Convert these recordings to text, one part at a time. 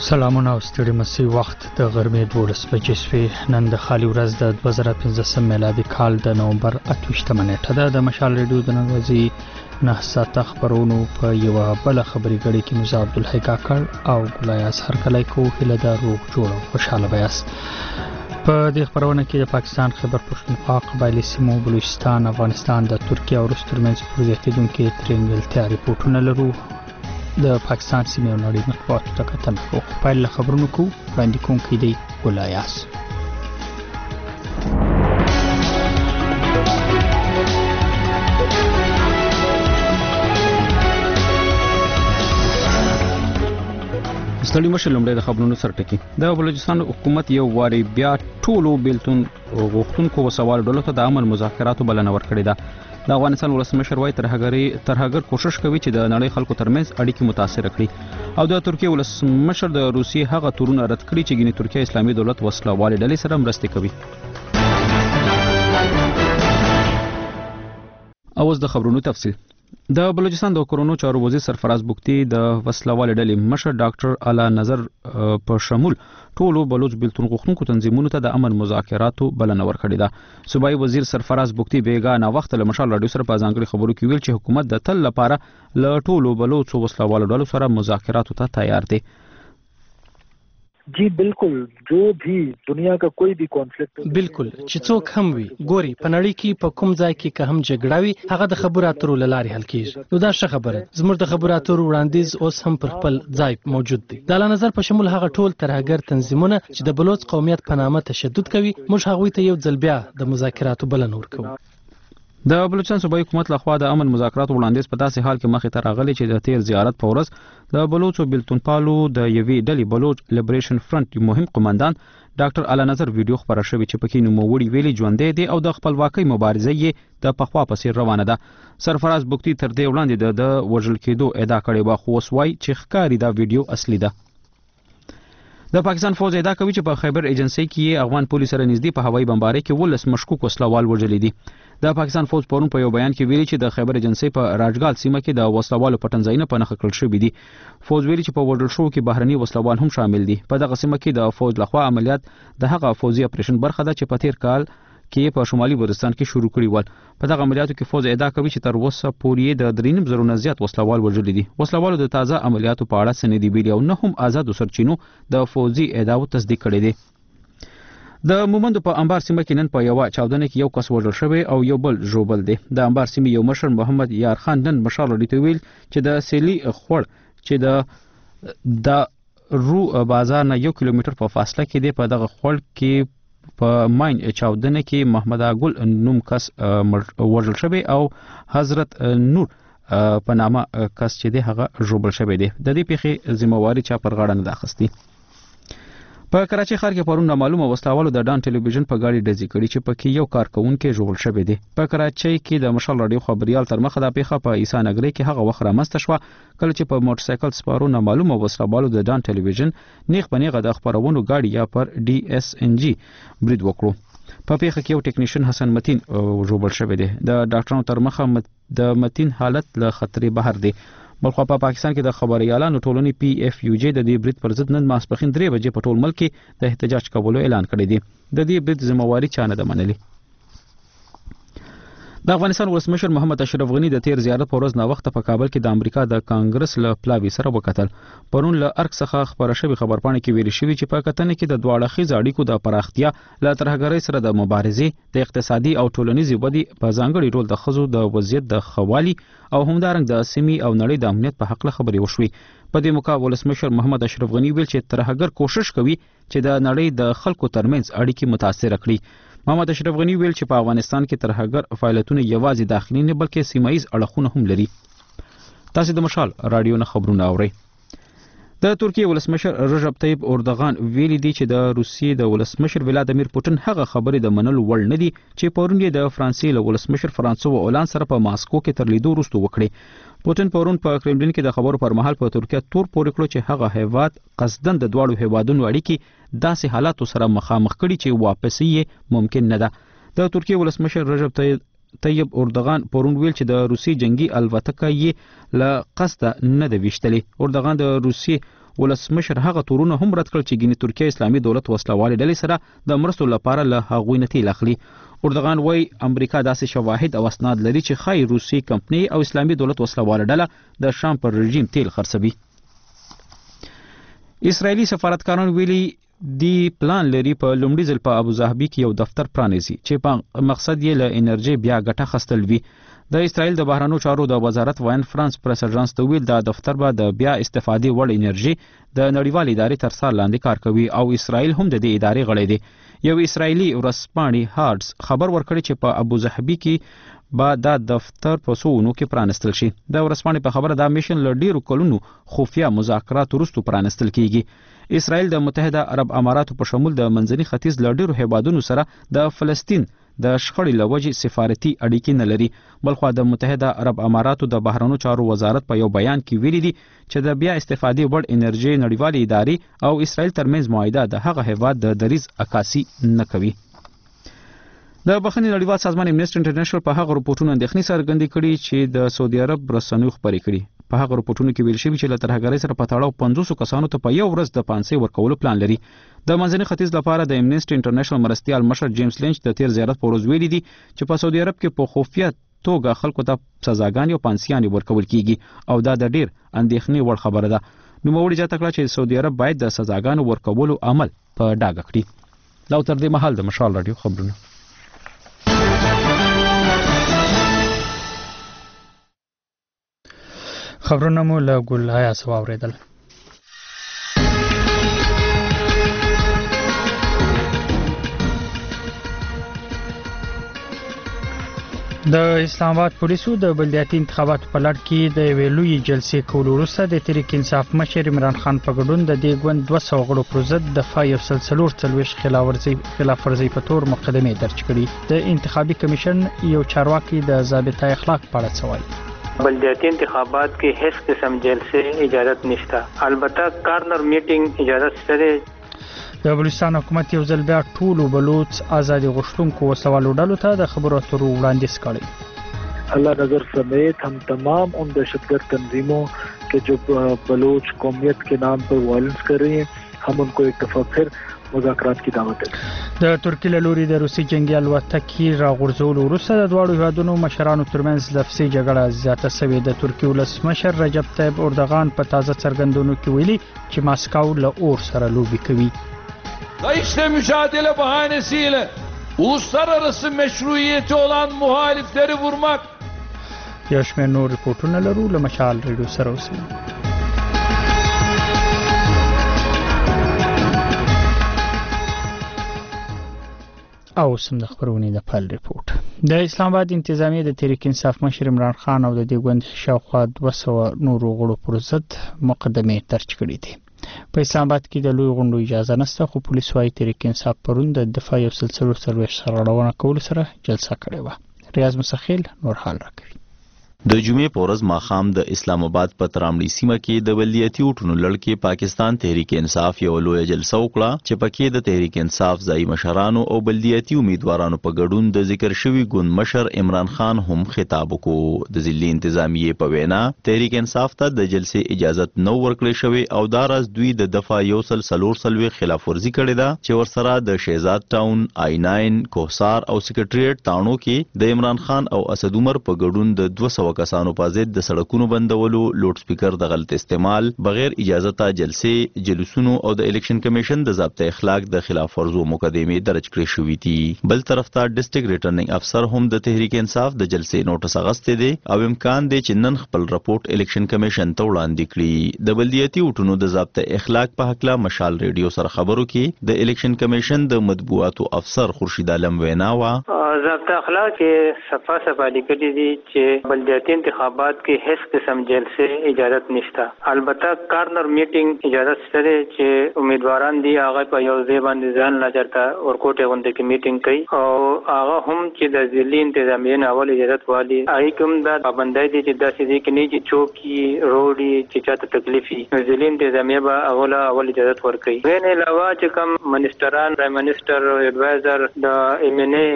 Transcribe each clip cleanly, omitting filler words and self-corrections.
سلامونه او ستړي مسي وخت د غرمې 12 بجې شوې. نن د خالي ورځ د 2015 میلادي کال د نومبر 28 نیټه ده. د مشال ریډیو د نن ورځې 9 ساعته خبرونو په یو بل خبري غړي کې مزه عبدالحی کاکړ او ګلایاس هرکلی کو هله دارو جوړ خوشاله بیاس. په دې خبرونه کې د پاکستان خیبر پښتونخوا قبایلی سیمو بلوچستان افغانستان د ترکیه او روس ترمنځ پر زیاتېدونکو ترنګلتیا ریپورتونه لرو. د پاکستان سیمې او نړۍ مطبوعاتو ته کتنه کوو. پیل له خبرونو کو وړاندې کوونکی دی ګلایاس. ستړي مشه لومړی د خبرونو سرټکی. د بلوچستان حکومت یو واری بیا ټولو بیلتون غوښتونکو وسوال ډلو ته د امن مذاکراتو بلنه ورکړې ده. د افغانستان ولسمشر وايي ترهګر کوشش کوي چې د نړۍ خلکو ترمنځ اړیکې متاثر کړي او د ترکیه ولسمشر د روسیې هغه تورونه رد کړي چې ګینه ترکیه اسلامي دولت وسله والي ډلې سره مرسته کوي. اوس د خبرونو تفصیل. د بلوچستان د کورونو چارو وزیر سرفراز بوکتی د وسلوال ډلې مشر ډاکټر اعلی نظر په شمول ټولو بلوچ بیلتون غوښتونکو تنظیمونو ته د امن مذاکراتو بلنه ورکړې ده. صوبایي وزیر سرفراز بوکتی بیګا نا وخت له مشال راډیو سره په ځانګړي خبرو کې ویل چې حکومت د تل لپاره له ټولو بلوچ وسلوال ډلو سره مذاکراتو ته تیار دی. जी बिल्कुल, जो भी दुनिया का कोई भी कॉन्फ्लिक्ट बिल्कुल چې څوک هم وي ګوري په نړۍ کې په کوم ځای کې که هم جګړه وي هغه د خبرو اترو لارې حل کیږي. نو دا ښه خبره. زموږ د خبرو اترو وړاندیز اوس هم پر خپل ځای موجود دی. د اعلی نظر په شمول هغه ټول ترهګر تنظیمونه چې د بلوچ قومیت په نامه تشدد کوي موږ هغوی ته یو ځل بیا د مذاکراتو بلنه ورکوو. د بلوچستان صوبایي حکومت لخوا د امن مذاکراتو وړاندیز په داسې حال کې مخې ته راغلی چې د تیر زیارت په ورځ د بلوچو بیلتون پالو د یوې ډلې بلوچ لیبریشن فرنٹ مهم قوماندان ډاکټر اعلی نظر ویډیو خبره شوې چې پکې نوموړي ویلي ژوندې دي او د خپلواکۍ مبارزه یې د پخوا په څیر روانه ده. سرفراز بوکتی تر دې وړاندې د وژل کېدو ادعا کړې و خو اوس وایي چې ښکاري دا ویډیو اصلي ده. د پاکستان فوج ادعا کوي چې په خیبر ایجنسی کې افغان پولیس سره نږدې په هوایي بمبارۍ کې 12 مشکوک وسلوال وژلي دي. د پاکستان فوج پرون په یو بیان کې ویلي چې د خیبر ایجنسی په راجګال سیمه کې د وسلوالو پټنځایونه په نښه کړل شوي دي. فوج ویلي چې په وژل شوو کې بهرني وسلوال هم شامل دي. په دغه سیمه کې د فوج لخوا عملیات د هغه فوجي اپریشن برخه ده چې په تیر کال کې په شمالي بلوچستان کې شروع کړی و. په دغه عملیاتو کې فوج ادعا کوي چې تر اوسه پورې د 3.5 نه زیات وسلوال وژلي دي. وسلوالو د تازه عملیاتو په اړه سند دی ویلي او نه هم آزاد سرچینو د فوجي ادعاو تصدیق کړي دي. د مومندو په انبار سیمه کې نن په یو چاودنه کې یو کس وژل شوی او یو بل ژوبل دی. د انبار سیمه یو مشر محمد یار خان نن مشال راډیو ویل چې د سیلی خور چې د رو بازار نه 1 کیلومتر په فاصله کې دی په دغه خور کې په ماین چاودنه کې محمد اګل نوم کس وژل شوی او حضرت نور په نامه کس چې دی هغه ژوبل شوی دی. د دې پیښې ذمہواری چا پر غاړه نه ده اخیستې. په کراچي ښار کې پرون معلومه وسلوالو د ډان ټلویزیون په غاړي ډزې کړې چې پکې یو کارکونکو ژوبل شوی دی. په کراچي کې د مشال راډیو خبريال تر مخه د پیښه په عیسی نګری کې هغه وخت رامنځته شوه کله چې په موټر سایکل سپارو معلومه وسلوالو د ډان ټلویزیون نیغ بنیغه د خبرونو غاړي یا پر ډي اس ان جی برید وکړو. په پیښه کې یو ټیکنیشن حسن متین ژوبل شوی دی. د ډاکټرانو تر مخه د متین حالت له خطرې بهر دی. بلخو په پاکستان کې د خبريالانو ټولنې پی اف یو جی د دې برید پر ضد نن ماسپخین 3 بجې په ټول ملک کې د احتجاج کولو اعلان کړی دی. د دې برید ذمہواری چا نه ده منلې. د افغانستان ولسمشر محمد اشرف غنی د تیر زیارت پر ورځ نا وخت په کابل کې د امریکا د کانګرس له پلاوی سره وکتل. پرون له ارګ څخه خبره شوی خبرپاڼه کې ویل شوی چې په کتنې کې د دواړه خیز اړیکو د پراختیا له ترهګرۍ سره د مبارزې د اقتصادي او ټولنیزې ودې په ځانګړي ډول د خزو د وضعیت د خوالي او همدارنګ د سیمې او نړۍ د امنیت په حق له خبرې وشوي. په دې موقع ولسمشر محمد اشرف غنی ویل چې ترهګر کوشش کوي چې د نړۍ د خلکو ترمنځ اړیکې متاثر کړي. محمد اشرف غنی ویل چې په افغانستان کې ترهګر فعالیتونه یوازې داخلي نه بلکې سیمایي اړخونه هم لري. تاسو د مشال راډیو نه خبرونه اورئ. د ترکیه ولسمشر رجب طیب اردوغان ویلي دی چې د روسیې د ولسمشر ولادیمیر پوتین هغه خبرې د منلو وړ نه دي چې پرون یې د فرانسې له ولسمشر فرانسوا اولان سره په ماسکو کې تر لیدو وروسته وکړي. پوتین پرون په کرملین کې د خبرو پر مهال په ترکیه تور پورې کړو چې هغه هیواد قصدن د دواړو هیوادونو اړیکې داسې حالاتو سره مخامخ کړي چې واپسي یې ممکن نه ده. د ترکیه ولسمشر رجب طیب اردوغان پرون ویل چې د روسي جنگي الوتکه یې له قصده نه د ویشتلې. اردوغان د روسي ولسمشر هغه تورونه هم رد کړل چې ګینه ترکیه اسلامي دولت وسلوالې ډلې سره د مرستو لپاره له هغوی نه تیل اخلي. اردوغان وایي امریکا داسې شواهد او اسناد لري چې ښایي روسي کمپنۍ او اسلامي دولت وسلواله ډله د شام پر رژیم تیل خرڅوي. اسرائیلي سفارتکاران ویلي دی پلان لري په لومړي ځل په ابوظبي کې یو دفتر پرانیزي چې په مقصد یې له انرژي بیا ګټه اخیستل وي. د اسرائیل د بهرنیو چارو د وزارت وین فرانس پریس اژانس ته ویل دا دفتر به د بیا استفادې وړ انرژي د نړیوال ادارې تر څار لاندې کار کوي او اسرائیل هم د دې ادارې غړی دی. یو اسرائیلي ورځپاڼې هارټس خبر ورکړی چې په ابوظبي کې با دا دفتر په سونو کې پرانستل شي. د ورځپاڼې په خبره دا میشن له ډیرو کلونو خفیه مذاکرات وروسته پرانستل کیږي. اسرائیل د متحده عرب اماراتو په شمول د منځني ختیځ له ډیرو هیوادونو سره د فلسطین د شخړې لوجې سفارتي اړیکې نه لري. بلخو د متحده عرب اماراتو د بهرنیو چارو وزارت په یو بیان کې ویلي دي چې د بیا استفادې وړ انرژي نړیوالې ادارې او اسرائیل ترمنځ معاهده د هغه هیواد د دریز عکاسي نه کوي. د بخښنې نړیوال سازمان امنیسټي انټرنیشنل په هغه رپورټونو اندېښنې څرګندې کړي چې د سعودي عرب رسنیو خبرې کړي. په هغه رپورټونو کې ویل شوی چې له ترهګرۍ سره په تړاو 500 کسانو ته په یو ورځ د پانسۍ ورکولو پلان لري. د منځني ختیځ لپاره د امنیسټي انټرنیشنل مرستیال مشر جیمز لینچ د تیر زیارت په ورځ ویلي دي چې په سعودي عرب کې په خفیه توګه خلکو ته سزاګانې او پانسیانې ورکول کیږي او دا د ډیر اندېښنې وړ خبره ده. نوموړي زیاته کړه چې سعودي عرب باید د سزاګانو ورکولو عمل په ډاګه کړي. دا تر دې مهال د مشال رادیو خبرونه. خبرونه مو له ګل حیا سوا اوریدل. د اسلام آباد پولیسو د بلدیاتي انتخاباتو په لړ کې د یوې لویې جلسې کولو وروسته د تحریک انصاف مشر عمران خان په ګډون د دې ګوند 200 غړو پر ضد دفاع 144 خلاف ورزي په تور مقدمې درج کړي. د انتخابي کمیشن یو چارواکي د ضابطه اخلاق په اړه څه وایي. بلدیاتی انتخابات کې هیڅ قسم جلسې اجازت نشته. البته کارنر میټینګ اجازت شته. د بلوچستان حکومت یو ځل بیا ټولو بلوچ ازادي غوښتونکو وسوالو ډلو ته د خبرو اترو وړاندیز کړی. اللہ نظر سمیت ہم تمام ان دہشتگرد تنظیموں کے جو بلوچ قومیت کے نام پر وائلنس کر رہی ہیں ہم ان کو ایک دفعہ پھر مذاکرات کی دعوت ده. د ترکیې له لوري د روسي جنگي الوتکې راغورځولو وروسته د دواړو هیوادونو مشرانو ترمنځ لفظي جګړه زیاته شوې. د ترکیې ولسمشر رجب طیب اردوغان په تازه څرګندونو کې ویلي چې ماسکو له اور سره لوبي کوي. DAEŞ'le mücadele bahanesiyle uluslararası meşruiyeti olan muhalifleri vurmak. یو شمېر نور رپورټونه لرو له مشال ریډیو سره اوسئ. او سم د خبرونې د پال ریپورت. د اسلام آباد انتظامیه د تحریک انصاف مشر عمران خان او د دې ګوند شاوخوا 200 نورو غړو پر ضد مقدمې درج کړې دي. په اسلام آباد کې د لوی غونډو اجازه نشته خو پولیس وايي تحریک انصاف پرون د دفاع 144 سرغړونه کول سره جلسه کړې و. ریاض مسخیل نور حال راکوي. د جمعې په ورځ ماښام د اسلام آباد په ترامړي سیمه کې د بلدیاتي اوټونو لړ کې پاکستان تحریک انصاف یو لویه جلسه وکړه چې پکې د تحریک انصاف ځایي مشرانو او بلدیاتي امیدوارانو په ګډون د ذکر شوي ګوند مشر عمران خان هم خطاب وکړو. د ضلعي انتظامیې په وینا تحریک انصاف ته د جلسې اجازت نو ورکړی شوی او دا راز دوی د دفعه 144 خلاف ورزي کړې ده چې ورسره د شهزاد ټاون، آی9، کوهسار او سکرټریټ تاڼو کې د عمران خان او اسد عمر په ګډون د 200 کسانو په ضد د سړکونو بندولو، لوډ سپیکر د غلط استعمال، بغیر اجازه ته جلسې، جلوسونو او د الیکشن کمیشن د ضابطه اخلاق د خلاف ورزو مقدمې درج کړې شوې دي. بل طرف ته ډیسټریکټ ریټرننګ افسر هم د تحریک انصاف د جلسې نوټس اغستې دي او امکان دی چې نن خپل رپورټ الیکشن کمیشن ته وړاندې کړي. د بلدیاتي اوټونو د ضابطه اخلاق په حق لا مشال ریډیو سره خبرو کې د الیکشن کمیشن د مطبوعاتو افسر خورشید عالم وینا وا ضابطه اخلاق کې صفه لیکلي دي چې بلدیاتي انتخابات کې هیڅ قسم جلسې اجازت نشته. البته کارنر میټینګ اجازت شته چې امیدواران دي هغه په یو ځای باندې ځان لا چرته ورکوټه غونډه کې میټینګ کوي او هغه هم چې د ضلعي انتظامیې نه اول اجازت والی هغه کوم د پابندۍ دي چې داسې دي کې نه چې چوکي روډي چې چاته تکلیفي ضلعي انتظامیه به اول اجازت ورکوي. غیر علاوه چې کوم منیسټران، پرایم منیسټر، ایڈوایزر، د ایم ان ای، ایم پی ای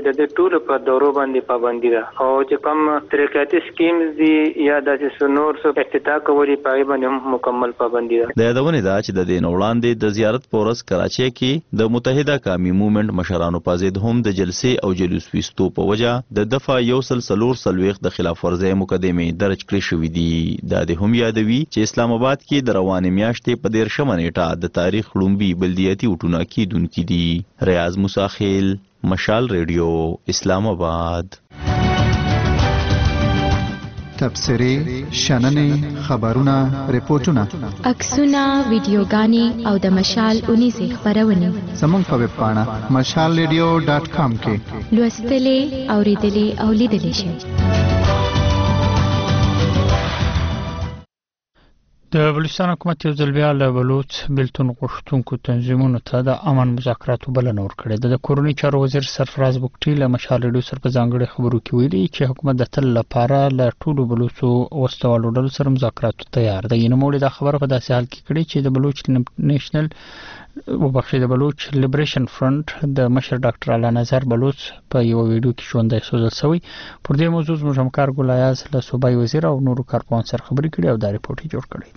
د دې ټول په دورو باندې پابندي ده او چې کوم ترقیاتي سکیمز دي یا د سنور سو افتتاح کوي په باندې مکمل پابندي ده. د یادونه ده چې د دین وړاندې د زیارت پورس کراچي کې د متحده قومي موومېنټ مشرانو په ضد هم د جلسې او جلوس ویستو په وجه د دفعه 140 د خلاف ورزۍ مقدمې درج کړې شوې دي. دا د هم یادوي چې اسلام آباد کې د روانې میاشتې په 13 نیټه د تاریخ لومبي بلدیاتي وټونه کیدونکي دي. ریاض مساخیل، مشال ریډیو، اسلام آباد. تبصرې، شننې، خبرونه، ریپورتونه، عکسونه، ویډیوګانې او د مشال 19 خبرونه زموږ په ویب پاڼه mashalradio.com کې لوستلې، اوریدلې او لیدلې شئ. د بلوچستان حکومت یو ځل بیا له بلوچ بیلتون غوښتونکو تنظیمونو ته د امن مذاکراتو بلنه ورکړې ده. د کورنۍ چارو وزیر سرفراز بوکټي له مشال ریډیو سره په ځانګړي خبرو کې ویلي چې حکومت د تل لپاره له ټولو بلوچو وسلوالو ډلو سره مذاکراتو تیار دی. نوموړي دا خبره په داسې حال کې کړې چې د بلوچ لیبریشن فرنٹ د مشر ډاکټر اعلی نظر بلوچ په یو ویډیو کې ژوندۍ سوزل شوی. پر دې موضوع زموږ همکار ګل ایاز له صوبایي وزیر او نورو کارپوهانو سره خبرې کړې او دا ریپورت جوړ کړی دی.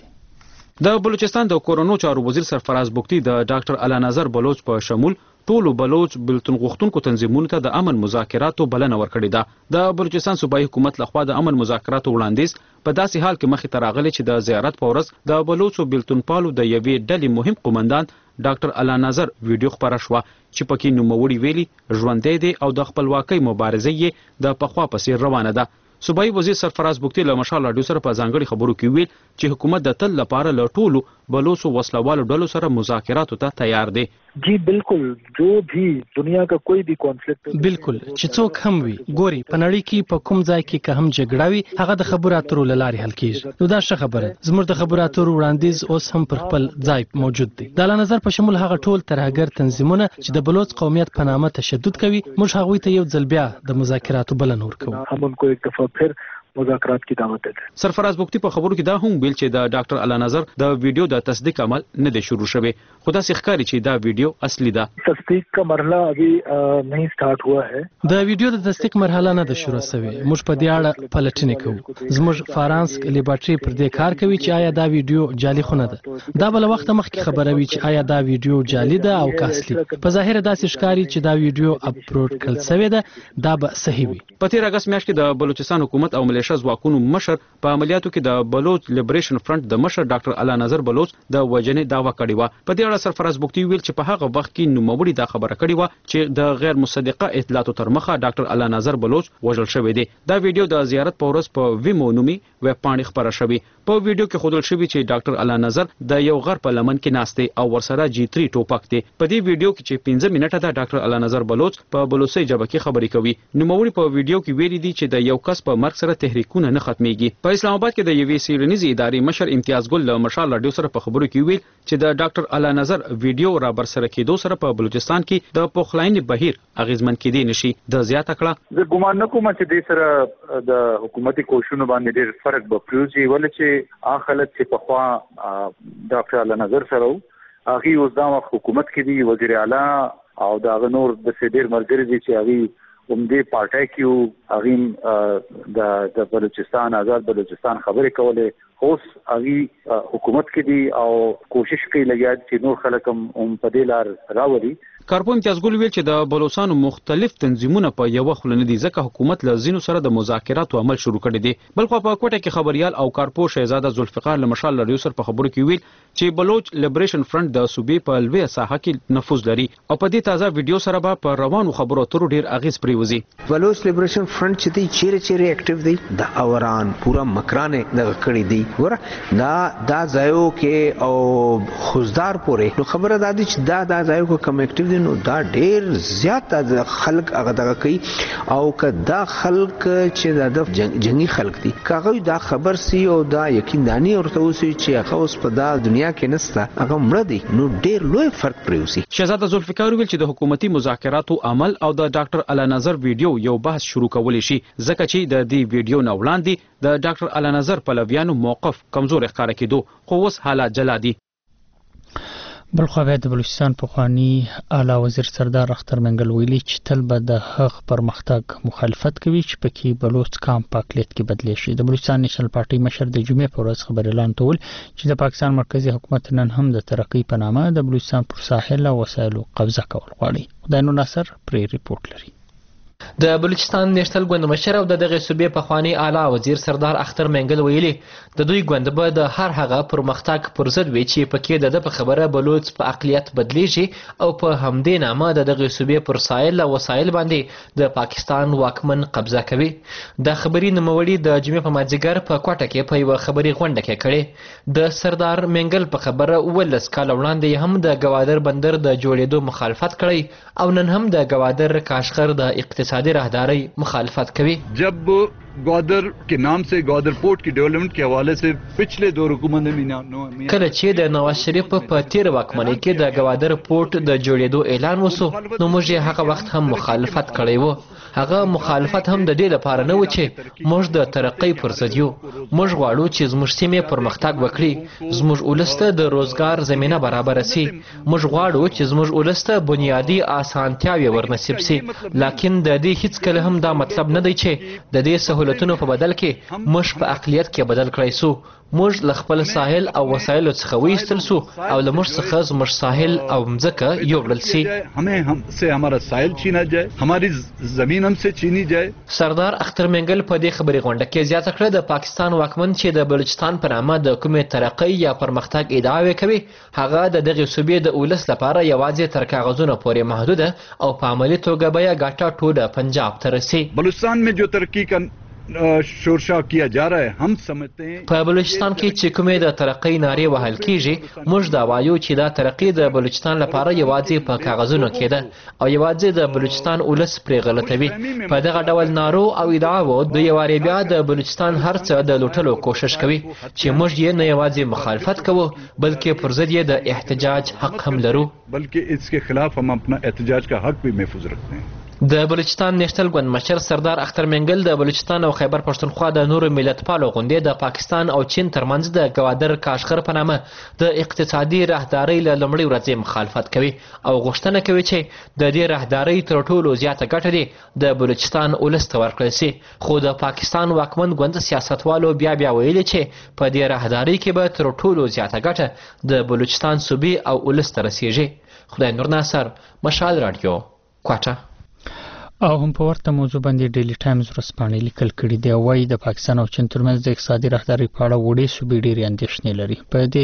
د بلوچستان د کورونو چارو وزیر سرفراز بوکټي د ډاکټر اعلی نظر بلوچ په شمول ټولو بلوچ بیلتون غوښتونکو تنظیمونو ته د امن مذاکراتو بلنه ورکړې ده. د بلوچستان صوبایي حکومت لخوا د امن مذاکراتو وړاندیز په داسې حال کې مخې ته راغلی چې د زیارت په ورځ د بلوچو بیلتون پالو د یوې ډلې مهم قومندان ډاکټر اعلی نظر ویډیو خبره شوه چې پکې نوموړي ویلي ژوندی دی او د خپلواکۍ مبارزه یې د پخوا په څیر روانه ده. صوبایي وزیر سرفراز بوکټي له مشال راډیو سره په ځانګړي خبرو کې ویل چې حکومت د تل لپاره له ټولو بلوچو وسلوالو ډلو سره مذاکراتو ته تیار دی. जी बिल्कुल, जो भी दुनिया का कोई भी कॉन्फ्लिक्ट बिल्कुल چې څوک هم وي ګوري په نړۍ کې په کوم ځای کې که هم جګړه وي هغه د خبرو اترو له لارې حل کیږي. نو دا ښه خبره زموږ د خبرو اترو وړاندیز اوس هم پر خپل ځای موجود دی. د اعلی نظر په شمول هغه ټول ترهګر تنظیمونه چې د بلوچ قومیت په نامه تشدد کوي موږ هغوی ته یو ځل بیا د مذاکراتو بلنه ورکوو. हम उनको एक दफा फिर مذاکرات کی دعوت ده. سرفراز بوکټي په خبرو کې دا هم ویل چې د ډاکټر اعلی نظر د ویډیو د تصدیق عمل نه دی شروع شوی خو دا ښکاري چې دا ویډیو اصلي ده. تصدیق کا مرحله ابھی نہیں سٹارٹ ہوا ہے. د ویډیو د تصدیق مرحله نه ده شروع شوی. موږ په دې اړه پلټنې کوو. زموږ فارانسک لیبارټري پر دې کار کوي چې آیا دا ویډیو جعلي خو نه ده. دا بل وخت مخکې خبره وی چې آیا دا ویډیو جعلي ده او که اصلي. په ظاهر داسې ښکاري چې دا ویډیو اپلوډ کړل شوی ده. دا به صحیح وي. په تیر اگست میاشت کې د بلوچستان حکومت او ملیشه ځواکونو مشر په عملیاتو کې د بلوچ لیبریشن فرنٹ د مشر ډاکټر اعلی نظر بلوچ د وژنې دعوا کړې و. په دې اړه سرفراز بوکټي ویل چې په هغه وخت کې نوموړي دا خبره کړې و چې د غیر مصدقه اطلاعاتو تر مخه ډاکټر اعلی نظر بلوچ وژل شوی دی. دا ویډیو د زیارت په ورځ په ویمو نومي ویب پاڼې خبره شوې. په ویډیو کې ښودل شوی چې ډاکټر اعلی نظر د یو غر په لمن کې ناست دی او ورسره G3 ټوپک دی. په دې ویډیو کې چې 15 منټه ده ډاکټر اعلی نظر بلوچ په بلوچي ژبه کې خبرې کوي. نوموړي په ویډیو کې ویلي دي چې د یو کس په مرګ سره تحریکونه نه ختميږي. په اسلام آباد کې د یوې سیرنیزي ادارې مشر امتیاز ګل له مشال راډیو سره په خبرو کې ویل چې د ډاکټر اعلی نظر ویډیو را بر سره کېدو سره په بلوچستان کې د پخلاینې بهیر اغیزمن کېدی نشي. د زیاته کړه زه ګومان نه کوم چې د سره د حکومتي کوششونو باندې ډېر فرق به پروزي ولې چې اخلت چې په خوا ډاکټر اعلی نظر سره هغه اوس دا حکومت کې دی وزیر اعلی او دا نور د سیدر مرګري دي چې هغه عمدې پارټای کیو هغه د بلوچستان آزاد بلوچستان خبرې کولې اوس هغه حکومت کې دي او کوشش کوي لګیا چې نور خلک هم په دې لار راوړي. کارپو امتیاز ګل ویل چې د بلوچستان مختلف تنظیمونه په یو خل نه دي ځکه حکومت له زینو سره د مذاکراتو عمل شروع کړی دی. بلخو په کوټه کې خبريال او کارپو شهزاده ذوالفقار له مشال راډیو سره په خبرو کې ویل چې بلوچ لیبریشن فرنٹ د صوبې په لوی ساحه کې نفوذ لري او په دې تازه ویډیو سره به په روانو خبرو اترو ډیر اغیز پریوزي. بلوچ لیبریشن فرنٹ چې دی چیرې اکټیو دی د اوران پورا مکرانه د کړی دی ګوره دا ځایو کې او خوزدار پورې نو خبره دا دي چې دا ځایو کې کم اکټیو دي نو دا ډیر زیات خلک هغه دغه کوي او که دا خلک چې د جنگي خلک دي کاغه دا خبر سي او دا یقین دانی ورته وسی چې هغه اوس په دا دنیا کې نسته هغه مړ دي نو ډیر لوی فرق پریوسی. شهزاده ذوالفقار ویل چې د حکومتي مذاکراتو عمل او د ډاکټر اعلی نظر ویډیو یو بحث شروع کولی شي ځکه چې د دې ویډیو نه وړاندې د ډاکټر اعلی نظر پلویانو موقف کمزور ښکاره کېدو خو اوس حالات جلا دي. بلخو بیا د بلوچستان پخوانی اعلی وزیر سردار اختر منګل ویلي چې تل به د حق پرمختګ مخالفت کوي چې پکې بلوچ کام په اقلیت کې بدلی شي. د بلوچستان نېشنل پارټي مشر د جمعې په ورځ خبر اعلان کول چې د پاکستان مرکزی حکومت نن هم د ترقی په نامه د بلوچستان پر ساحل او وسایلو قبضه کول غواړي. خدای نور ناصر پرې ریپورت لري. د بلوچستان نېشنل ګوند مشر او د دغه صوبې پخوانی اعلی وزیر سردار اختر منګل ویلي د دوی ګوند به د هر هغه پرمختګ پر ضد وي چې پکې د په خبره بلوچ په اقلیت بدلیږي او په همدې نامه د دغه صوبې پر ساحل او وسایل باندې د پاکستان واکمن قبضه کوي. د خبري نوموړي د جمعې په مازدیګر په کوټه کې په یو خبري غونډه کې کړي. د سردار منګل په خبره 19 کال وړاندې هم د گوادر بندر د جوړېدو مخالفت کړی او نن هم د گوادر کاشغر د اقتصادي راهداري مخالفت کوي. जब ग्वादर के नाम से ग्वादर पोर्ट की डेवलपमेंट के हवाले से पिछले दो हुकूमत में کله چې د نواز شریف په تیر واکمنۍ کې د گوادر پورت د جوړېدو اعلان وسو نو موږ هغه وخت هم مخالفت کړی وو. هغه مخالفت هم د دې لپاره نه و چې موږ د ترقۍ پر ضد یو. موږ غواړو چې زموږ سیمې پرمختګ وکړي، زموږ ولس ته د روزګار زمینه برابر شي. موږ غواړو چې زموږ ولس ته بنیادی اسانتیاوې ورنصیب شي. لکن د دې هیڅ کله هم دا مطلب نه دی چې د دې سہولتونو په بدل کې موږ په اقلیت کې بدل کړی سو. موږ له خپل ساحل او وسایلو څخه وایستل سو او له موږ څخه زموږ ساحل او مځکه یوړل سي. हमें से हमारा साहिल छीना जाए, हमारी जमीन हमसे छीनी जाए. سردار اختر منګل په دې خبري غونډه کې زیاته کړه د پاکستان واکمن چې د بلوچستان په نامه د کومې ترقۍ یا پرمختګ ادعاوې کوي هغه د دغه صوبې د ولس لپاره یوازې تر کاغذونو پورې محدوده او په عملي توګه به یې ګټه ټوله پنجاب ته رسي. بلوچستان में जो तरक्की का شورشا کیا جا رہا ہے हम سمجھتے ہیں په بلوچستان کې چې کومې د ترقۍ نارې وهل کیږي موږ دا وایو چې دا ترقۍ د بلوچستان لپاره یوازې په کاغذونو کې ده او یوازې د بلوچستان ولس پرې غلطوي. په دغه ډول نارو او ادعاو د یو وارې بیا د بلوچستان هر څه د لوټلو کوشش کوي چې موږ یې نه یوازې مخالفت کوو بلکې پر ضد یې د احتجاج حق هم لرو. بلکې اس کے خلاف हम अपना احتجاج کا حق بھی محفوظ رکھتے ہیں. د بلوچستان نېشنل ګوند مشر سردار اختر منګل د بلوچستان او خیبر پښتونخوا د نورو ملتپالو غونډې د پاکستان او چین ترمنځ د گوادر کاشغر په نامه د اقتصادي راهدارۍ له لومړۍ ورځې مخالفت کوي او غوښتنه کوي چې د دې راهدارۍ تر ټولو زیاته ګټه دې د بلوچستان ولس ته ورکړل سي. خو د پاکستان واکمن ګوند سیاستوالو بیا ویلي چې په دې راهدارۍ کې به تر ټولو زیاته ګټه د بلوچستان صوبې او ولس ته رسیږي. خدای نور ناصر، مشال رادیو، کوټه. او هم په ورته موضوع باندې ډیلی ټایمز ورځپاڼې لیکل کړي دی. وايي د پاکستان او چین ترمنځ د اقتصادي راهدارۍ په اړه وړې صوبې ډېرې اندېښنې لري.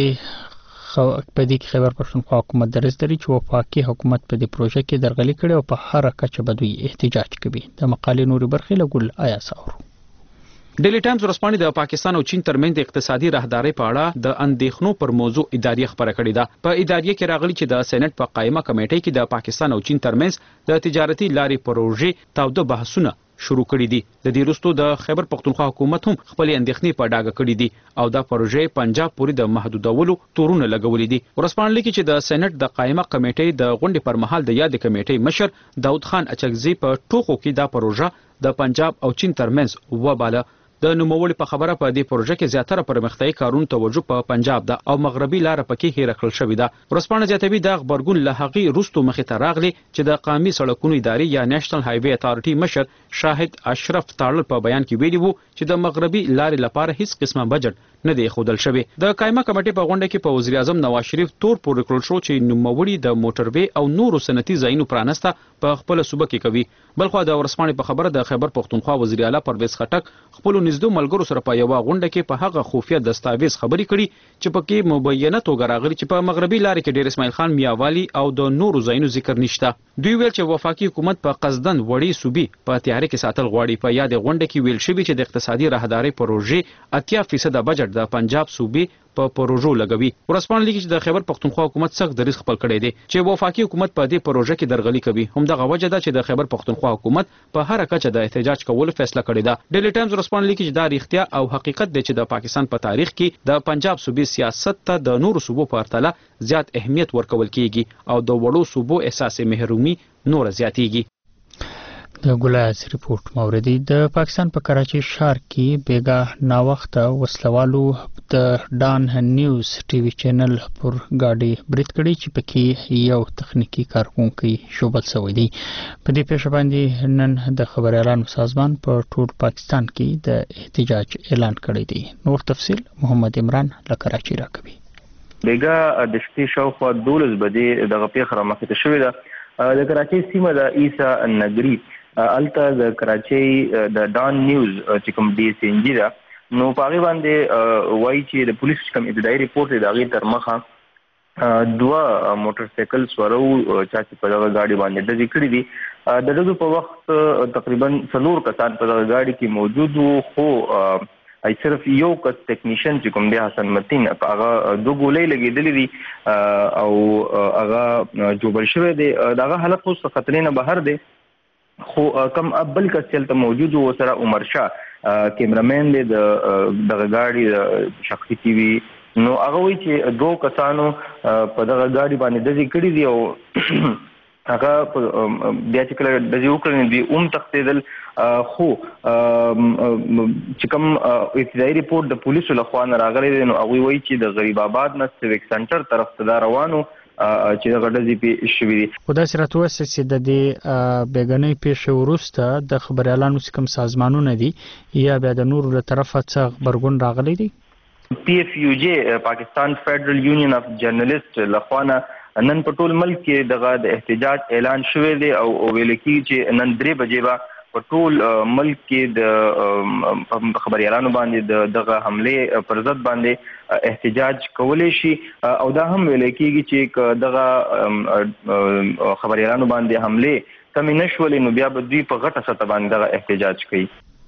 په دې کې خیبر پښتونخوا حکومت درز لري چې وفاقي حکومت په دې پروژه کې درغلي کړې او په هر کچه به دوی احتجاج کوي. د مقالې نورې برخې له ګل آیا ساورو. ډیلی ټایمز ورځپاڼې د پاکستان او چین ترمنځ د اقتصادي راهدارۍ په اړه د اندېښنو پر موضوع اداریه خبره کړې ده. په اداریه کې راغلي چې د سېنات په قائمه کمیټې کې د پاکستان او چین ترمنځ د تجارتي لارې پروژې تاوده بحثونه شروع کړي دي. د دې وروسته د خیبر پښتونخوا حکومت هم خپل اندېښنې په ډاګه کړي دي او دا پروژې پنجاب پورې د محدودولو تورونه لګولي دي. ورځپاڼه لیکي چې د سېنات د قائمه کمیټې د غونډې پر مهال د یاد کمیټې مشر داود خان اچکزي په ټوکو کې دا پروژه د پنجاب او چین ترمنځ وباله. د نوموړي په خبره په دې پروژه کې زیاتره پرمختیايي کارونو توجه په پنجاب ده او مغربي لار پکې هیر کړل شوې ده. ورځپاڼه زیاتوي دا خبرګون له هغې وروسته مخې ته راغلی چې د قومي سړکونو ادارې یا نېشنل هایوي اتارټي مشر شاهد اشرف تاړل په بیان کې ویلي وو چې د مغربي لارې لپاره هیڅ قسمه بجټ نه دی ښودل شوی. د قائمه کمیټې په غونډه کې په وزیر اعظم نواز شریف تور پورې کړل شو چې نوموړي د موټروي او نورو صنعتي ځایونو پرانسته په خپل صوبه کې کوي. بلخو د ورځپاڼې په خبره د خیبر پښتونخوا وزیر اعلی پرویز خټک خپل نږدې ملګرو سره په یو غونډه کې په هغه خفیه دستاویز خبرې کړي چې پکې مبینه توګه راغلي چې په مغربي لارې کې ډیر اسماعیل خان میاوالی او د نورو ځایونو ذکر نشته. دوی ویل چې وفاقي حکومت په قصدن وړي صوبې په تیاری کې ساتل غواړي. په یاد غونډه کې ویل شوی چې د اقتصادي راهدارۍ پروژې 80% بجټ د پنجاب صوبې په پروژو لګوي. ورځپاڼه لیکي چې د خیبر پښتونخوا حکومت سخت دریځ خپل کړی دی چې وفاقي حکومت په دې پروژه کې درغلي کوي. همدغه وجه ده چې د خیبر پښتونخوا حکومت په هر کچه د احتجاج کولو فیصله کړې ده. ډیلی ټایمز ورځپاڼه لیکي چې دا ریښتیا او حقیقت دی چې د پاکستان په تاریخ کې د پنجاب صوبې سیاست ته د نورو صوبو په پرتله زیات اهمیت ورکول کیږي او د وړو صوبو احساس محرومي نور زیاتیږي. د ګلاز ریپورت موردی د پاکستان په کراچي ښار کې بیګا ناوخته وسلوالو د ډان نیوز ټي وي چینل پر گاډي برید کړی چې پکې یو تخنیکی کارکونکي شوبل شوی دی. په دې پیښه باندې نن د خبريالانو سازمان په ټول پاکستان کې د احتجاج اعلان کړی دی. نور تفصيل محمد عمران له کراچي راکوي. بیګا د شپې شاوخوا 12 بجې د غپې خره مخته شوې ده د کراچي سیمه د عیسی نګری الته د کراچي د ډان نیوز چې کوم ډي سي ان جی دا نو پاغي باندې وایي چې د پولیس کوم ابتدایي ریپورت دی دغه تر مخه دوه موټر سایکل سورو چې په دغه گاډي باندې د ذکر دي د دغه په وخت تقریبا 4 کسان په دغه گاډي کې موجود وو خو ای صرف یو کس ټیکنیشن چې کوم دی حسن متین هغه دوه ګولې لګېدلې دي او هغه جوړ شوی دی دغه حالت خو خطرې نه بهر دی خو کم ابل کس چلته موجود و سره عمر شاه کیمرامین دی دغه گاډي شخصي ټي وي نو هغه وی چې دوه کسانو په دغه گاډي باندې د ذکر دي او هغه بیا چې کله د یوکرين دی تختیدل خو چې کوم ابتدایي ریپورت د پولیسو لخوا نه راغلی نو هغه وی چې د غریب آباد نه سیویک سنټر طرف ته روانو چې دا غډه پی شوې دي. خدای سره توسه چې د دې بیګنۍ پیښه ورسته د خبريالانو کوم سازمانونه دي یا بیا د نورو له طرفه څخه خبرګون راغلي دي. پی اف یو جی پاکستان فیډرل یونین اف جرنالست لخوانه نن په ټول ملک کې دغه احتجاج اعلان شوی دی او ویل کېږي چې نن 3 بجې به په ټول ملک کې د خبريالانو باندې دغه حمله پر ضد باندې احتجاج کولای شي او دا هم ویل کېږي چې دغه خبريالانو باندې حمله کم نشولې نو بیا به دوی په غټه سطح باندې دغه احتجاج کوي.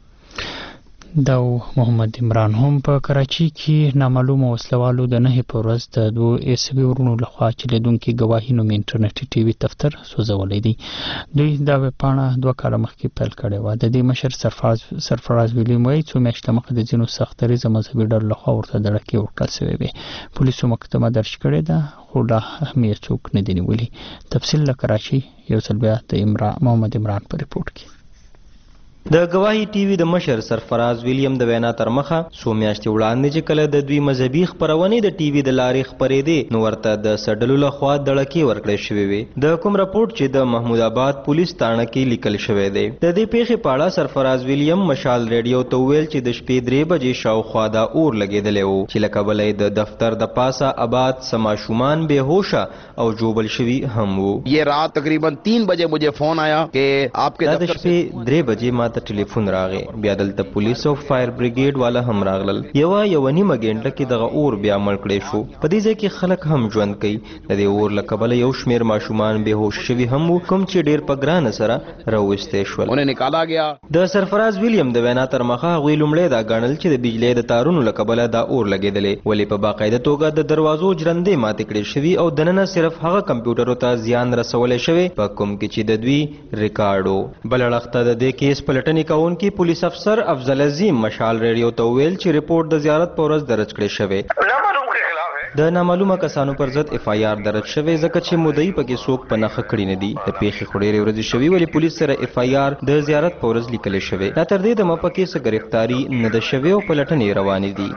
دا محمد عمران هم په کراچي کې نامعلومه وسلوالو د 9 په ورځ د دوه ایسوي ورونو لخوا چې لیدونکو گواهی نوم انټرنیټي ټي وي دفتر سوځولې دي. دوی دا پاڼه 2 کال مخکې پیل کړې و. د دې مشر سرفراز ویلیم وایي چې میاشتې مخکې د ځینو سختري مذهبي ډلو لخوا ورته دړکې ورکړل شوې وي. پولیسو مقدمه درج کړې ده خو لا هم یې څوک نه دی نیولي. تفصیل له کراچي یو ځل بیا د محمد عمران په ریپورت کې. د گواهی ټي وي د مشر سرفراز ویلیم د وینا تر مخه څو میاشتې وړاندې چې کله د دوی مذهبي خبرونې د ټي وي د لارې خپرېدې نو ورته د سډلو لخوا دړکې ورکړې شوې وې. د کوم راپورټ چې د محمود آباد پولیس تاڼه کې لیکل شوی دی د دې پیښې په اړه سرفراز ویلیم مشال ریډیو ته ویل چې د شپې 3 بجې شاوخوا دا اور لګېدلی و چې له کبله د دفتر د پاسه آباد سماشومان بېهوشه او جوبل شوي هم وو. یہ رات تقریبا 3 بجے مجھے فون آیا کہ آپ کے د شپې 3 بجې ما ته ټلیفون راغی. بیا دلته پولیس او فایر بریګیډ والا هم راغلل. یو نیمه ګنټه کې دغه اور بیا مړ کړی شو. په دې ځای کې خلک هم ژوند کوي. د دې اور له کبله یو شمیر ماشومان بېهوش شوي هم وو کوم چې ډیر په ګرانه سره راوستې شول. انہیں نکالا گیا. د سرفراز ویلیم د وینا تر مخه هغوی لومړی دا ګڼل چې د بجلی د تارونو له کبله دا اور لګېدلی ولې په باقاعده توګه د دروازو جرندې ماتې کړې شوي او دننه صرف هغه کمپیوټرو ته زیان رسولی شوی په کوم کې چې د دوی ریکارډ و. بل اړخته د دې کیس پلټنې کوونکي پولیس افسر افضل عظیم مشال ریډیو ته ویل چې ریپورت د زیارت په ورځ درج کړی شوی. د نامعلومه کسانو پر ضد اف آی آر درج شوی ځکه چې مدعي پکې څوک په نښه کړي نه دي. د پیښې خو ډېرې ورځې شوي ولې پولیس سره اف آی آر د زیارت په ورځ لیکلی شوی. دا تر دې دمه پکې څه ګرفتاري نه ده شوې او پلټنې روانې دي.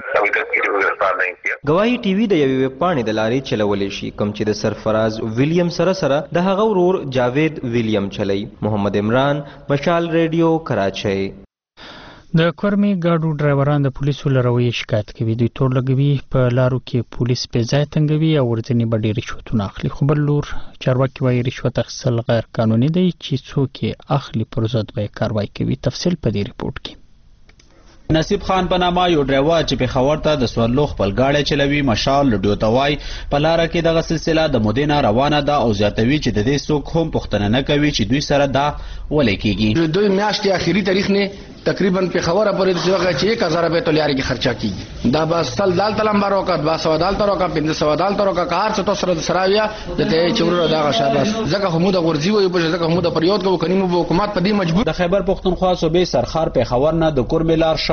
گواهی ټي وي د یوې ویبپاڼې د لارې چلولی شي کوم چې د سرفراز ویلیم سره د هغه ورور جاوید ویلیم چلی. محمد عمران مشال ریډیو کراچۍ. د کورمي ګاډو ډرایوران د پولیسو له رویې شکایت کوي. دوی تور لګوي په لارو کې پولیس بې ځایه تنګوي او ورځنې به ډېر رشوتونه اخلي. خو بل لور چارواکي وایي رشوت اخیستل غیر قانوني دی چې څوک یې اخلي پر ضد به یې کاروایی کوي. تفصیل په دې ریپورت کې. نصیب خان په نامه یو ډرایور چې پېښور ته د سورلو خپل گاډی چلوي مشال لډیو ته وایي په لاره کې دغه سلسله د مودې نه روانه ده او زیاتوي چې د دې څوک هم پوښتنه نه کوي چې دوی سره دا ولې کېږي. دوی میاشتې آخري تاریخ نه تقریبا پېښور پورې چې هغه چې 1000 روپے تو لاري کې خرچا کیږي. دا بس سل دال تلمبر وکړه 200 دال تر وکړه 500 دال تر وکړه کار څه تو سره سراویا د ته چورو دا شاباس ځکه همود غورځي وي په ځکه همود پریود کو کنيمو حکومت په دې مجبور. د خیبر پختونخوا صوبې سرخار پېښور نه د کورملار شاو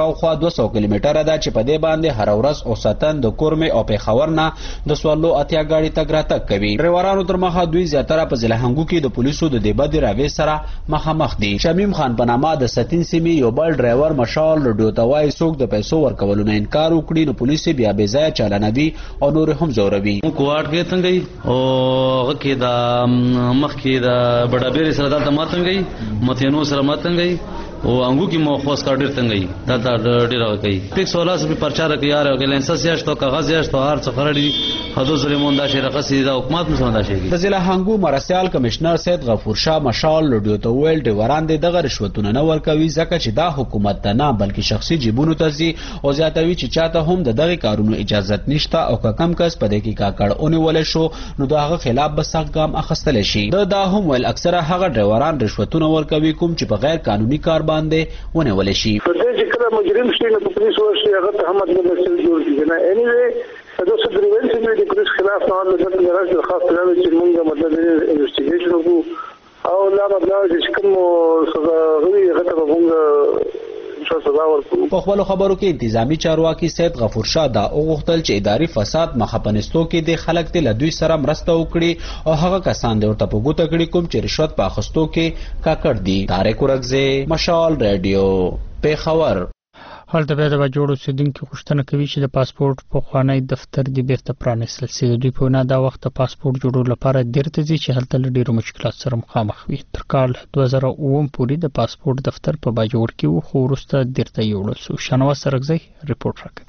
شاوخوا 200 کیلومتره ده چې په دې باندې هر ورځ اوسطن د کورمې او پیښور نه د سوالو اتیا ګاډي تګ راتګ کوي. ډرایورانو تر مخه دوی زیاتره په ضلع هنګو کې د پولیسو د دې بدې راوې سره مخامخ دي. شمیم خان په نامه د ستین سیمې یو بل ډرایور مشال رډیو ته وایي څوک د پیسو ورکولو نه انکار وکړي نو پولیس بیا بې ځایه چالانوي او نور هم ځوروي. کوارټ کې څنګه او هغه کې د مخکې د بډابېرې سره دلته ما څنګه متینو سره ما څنګه او انګو کې مو خاص کار ډیر څنګه دلته ډیر راکې ټیکس ولا سره پرچا راکې یار او لنسس یاشت او کاغذ یاشت او هر څه خرړي حدود سره مونږ شي رقصي د حکومت مسوندا شي. د ضلع هنګو مرسیال کمشنر سید غفور شاه مشال رډیو ته ویل ډیوران دغه رشوتونه نه ورکوي ځکه چې دا حکومت ته نه بلکې شخصي جیبونو ته ځي او زیاتوي چې چاته هم د دغه کارونو اجازه نشته او کم کس په دې کې کاکړ اونول شو نو دغه خلاف به سخت ګام اخیستل شي. دا هم ول اکثره هغه ډیوران رشوتونه ورکوي کوم چې په غیر قانوني کار باندې ونیول شي. په دې چې کله مجرم شي نو پولیس ورشي هغه ته هم د مسل جوړ کیږي نه انیوي دا څه دریوال چې د پولیس خلاف نه د راځي خاص پلان چې موږ مطلب انویسټیګیشن وکړو او لا مطلب چې کوم غوي هغه ته موږ په خپل خبرو کې انتظامی چارواکي سید غفور شاه دا وغوښتل چې اداري فساد مخه پنستو کې د خلک ته لدوی سره مرسته وکړي او هغه کسان د ورته په ګوته کړي کوم چې رشوت په اخستو کې کاکړ دي. طارق ورغزه مشال رادیو پیښور. هلته بیا د جوړو سیدونکو غوښتنه کوي چې د پاسپورت په خوانی دفتر دی بیرته پرانیستل شي. دوی په نه دا وخت پاسپورت جوړولو لپاره درته ځي چې هلته ډیرو مشکلات سره مخامخ وي. تر کال 2009 پورې د پاسپورت دفتر په باجوړ کې و خو وروسته درته یوړل شو. شنواز سرغزی رپورټ راکوي.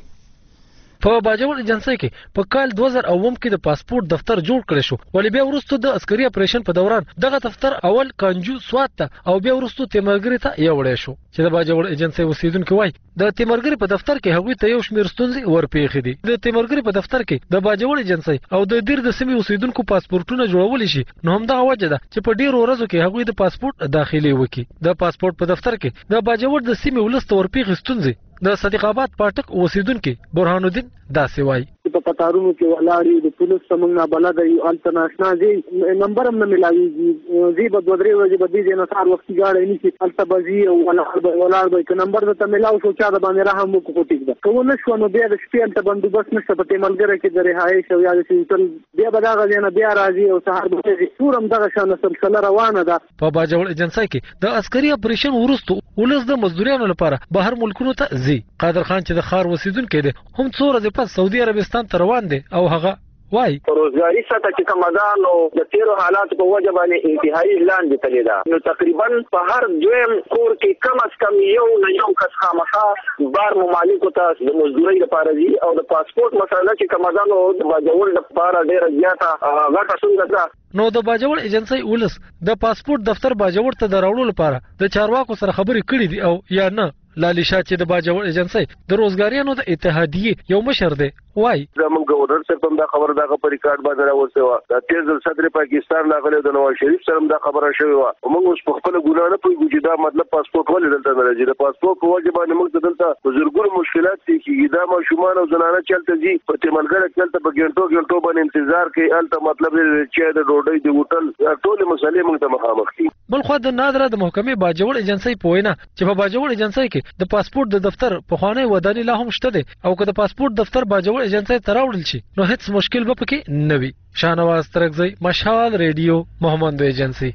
په باجوړ ایجنسی کې په کال 2009 کې د پاسپورت دفتر جوړ کړی شو ولې بیا وروسته د عسکري اپریشن په دوران دغه دفتر اول کانجو سوات ته او بیا وروسته تیمرګری ته یوړی شو چې د باجوړ ایجنسی اوسیدونکو وایي د تیمرګری په دفتر کې هغوی ته یو شمېر ستونزې ورپېښې دي. د تیمرګری په دفتر کې د باجوړ ایجنسی او د دیر د سیمې اوسیدونکو پاسپورتونه جوړول شي نو همدغه وجه ده چې په ډیرو ورځو کې هغوی د پاسپورت داخلي وکړي. د پاسپورت په دفتر کې د باجوړ د سیمې ولس ته ورپېښې ستونزې د صدیق آباد پاټک اوسیدونکو برهان الدین داسې وایي. په قطارونو کې ولاړې د پولیس سمون نه بلد یو التناشنا دي نمبر هم نه ملاويږي زی په 2-3 ورځې په دې نه سار وخت غاړې نه چې التبازي او ولاړ به ک نمبر ته ملاو شو چا د باندې رحم وکړو ټیک ده کوم نشو نو بیا د شپې ته بندوبست نشته په تیملګره کې د رهایش او یا د سیستم بیا به دا غځنه بیا راځي او سهار به پورم دغه شان سلسله روانه ده. په باجوړ ایجنسی کې د عسکري اپریشن وروسته ولس د مزدورانو لپاره بهر ملکونو ته ځي. قادر خان چې د خار وسیدونکو دی هم څو ورځې پس سعودي عربستان ته روان دي او هغه وای روزګاری سطح چې کمدان او د تیرو حالات په وجه باندې انتهایی لاندې تللی ده نو تقریبا په هر دویم کور کې کم از کم یو نه یو کس خامخا بار ممالکو ته د مزدورۍ لپاره دي او د پاسپورت مسله چې کمدان او د باجوړ لپاره ډېره زیاته غټه ستونزه ده. نو د باجوړ ایجنسی ولس د پاسپورت دفتر باجوړ ته د راوړلو لپاره د چارواکو سره خبرې کړې دي او یا نه. لالی شاه چې د باجوړ ایجنسی د روزګاریانو د اتحادیې یو مشر دی وای زموږ گورنر صاحب هم دا خبر دغه په ریکارډ باندې راوځي و د تیز صدر پاکستان راغلی د نواز شریف سره دا خبره شوی و موږ اوس په خپل ګناه نه پوهیږو چې دا مطلب پاسپورت ولې دلته نه راځي. د پاسپورت په وجه باندې موږ دلته بزرګونو مشکلات دي چې دا ماشومان او زنانه چلته دي په تیملګره چلته په ګنټو باندې انتظار کوي الته مطلب چې د ډوډۍ د هوټل ټول مسلې موږ ته مخامخ دي. بل خو د نادره د محکمې باجوړ ایجنسی په وینا چې په باجوړ ایجنسی کې د پاسپورت د دفتر په خوانی ودانۍ لا هم شته دي او که د پاسپورت دفتر باجوړ ایجنسی ته راوړل شي نو هیڅ مشکل به پکې نه وي. شانواز ترغزی مشال ریډیو محمد ایجنسی.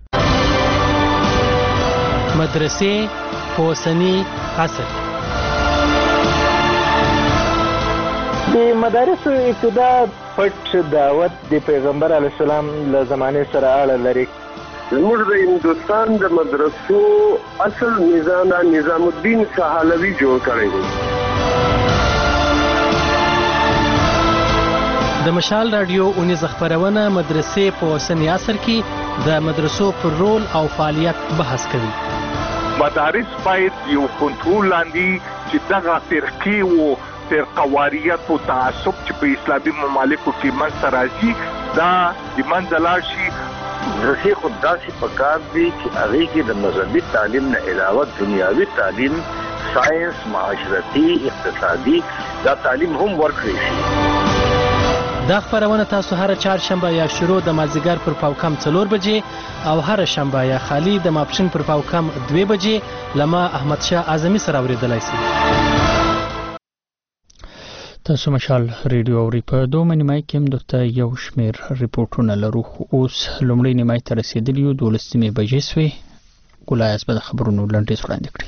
مدرسې اوسنی عصر د مدارسو ابتدا پټ دعوت د پیغمبر علیه السلام له زمانې سره اړه لري. زموږ د هندوستان د مدرسو اصل نظام الدین سهالوي جوړ کړی دی. د مشال رادیو اونیز خبرونه مدرسې په اوسنی عصر کې د مدرسو پر رول او فعالیت بحث کوي. مدارس باید یو کنټرول لاندې چې دغه فرقې او فرقواریت او تعصب چې په اسلامي ممالکو کې منځته راځي دا د منځه لاړ شي. مدرسې خو داسې پکار دي چې هغې کې د مذهبي تعلیم نه علاوه دنیاوي تعلیم ساینس معاشرتي اقتصادي دا تعلیم هم ورکړی شي. دا خبرونه تاسو هر چهارشنبه یا شروع د مازدیګر پر پاوکم 4 بجې او هر شنبه یا خالی د ماپښین پر پاوکم 2 بجې لما احمد شاه اعظمي سره اوریدلای شئ. تاسو مشال ریډیو اوري په دوه نیمای کې هم دلته یو شمیر ریپورتونه لرو. اوس لومړی نیمای ته رسیدلی یو 12 بجې سوې. ګلایاس به د خبرونو لنډیز وړاندې کړي.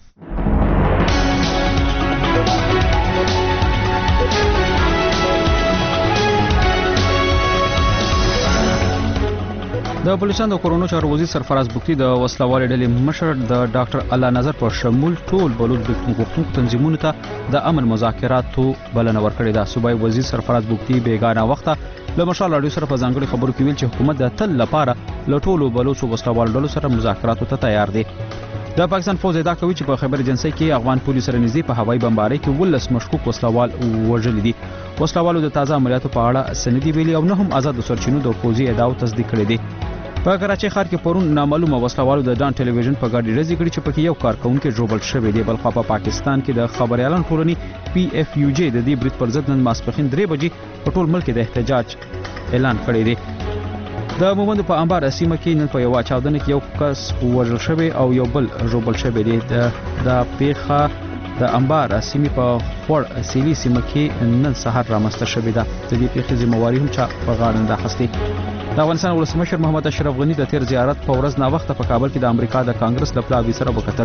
د بلوچستان د کورونو چارو وزیر سرفراز بوکتی د وسلوال ډلې مشر د ډاکټر الله نظر په شمول ټول بلوچ غوښتونکو تنظیمونو ته د امن مذاکراتو بلنه ورکړې ده. صوبایي وزیر سرفراز بوکتی بیګانه وخته له مشال رادیو سره په ځانګړي خبرو کې ویل چې حکومت د تل لپاره له ټولو بلوچ وسلوال ډلو سره مذاکراتو ته تیار دی. د پاکستان فوج ادعا کوي چې په خیبر ایجنسۍ کې افغان پولیس سره نږدې په هوایي بمبارۍ کې 12 مشکوک وسلوال وژل دي. وسلوالو د تازه عملیاتو په اړه سندې ویلي او نه هم آزاد سرچینو د پوځي ادعاو تصدیق کړې دي. په کراچۍ ښار کې پرون نامعلومه وسلوالو د ډان ټلویزیون په ګاډي ډزې کړې چې پکې یو کارکونکي ژوبل شوی دی. بلخوا په پاکستان کې د خبريالان ټولنې PFUJ د دې برید پر ضد نن ماسپښین 3 بجې په ټول ملک د احتجاج اعلان کړی دی. د مومندو په انبار سیمه کې نن په یو چاودنه کې یو کس وژل شوی او یو بل ژوبل شوی دی. د پیښه د انبار سیمه په خور سیلی سیمه کې نن سهار رامنځته شوې ده. د دې پیښې ذمہواری هم چا په غاړه نه اخیستې. د افغانستان ولسمشر محمد اشرف غنی د تیر زیارت په ورځ نا وخت په کابل کې د امریکا د کانګرس د پلاوي سره وکتل.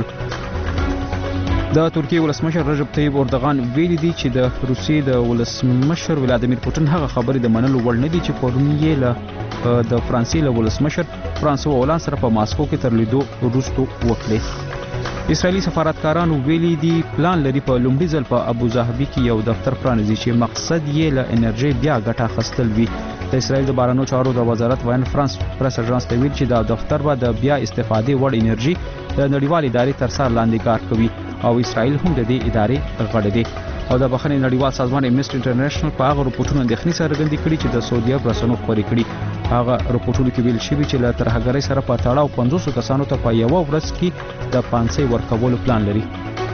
د ترکیه ولسمشر رجب طیب اردوغان ویلي دی چې د روسیې د ولسمشر ولادیمیر پوتین هغه خبرې د منلو وړ نه دي چې پرون یې له د فرانسې له ولسمشر فرانسوا هولند سره په ماسکو کې تر لیدو وروسته وکړي. اسرائیلي سفارتکارانو ویلي دي پلان لري په لومړي ځل په ابوظبي کې یو دفتر پرانیزي چې مقصد یې له انرژي بیا ګټه اخیستل وي. د اسرائیل د بهرنیو چارو د وزارت وین فرانس پریس اژانس ته ویل چې دا دفتر به د بیا استفادې وړ انرژي د نړیوال ادارې تر سر لاندې کار کوي او اسرائیل هم د دې ادارې غړی دی. او د بخښنې نړیوال سازمان امنیسټي انټرنیشنل په هغه رپورټونو اندېښنې څرګندې کړي چې د سعودي عرب رسنیو خپرې کړي. هغه رپورټونو کې ویل شوي چې له ترهګرۍ سره په تړاو 500 کسانو ته په یوه ورځ کې د پانسۍ ورکولو پلان لري.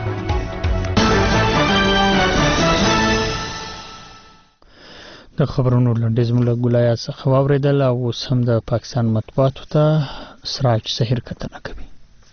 د خبرونو لنډیز موږ ګولای څخه واوریدل او اوس هم د پاکستان مطبوعاتو ته سراج سحر کتنه کوي.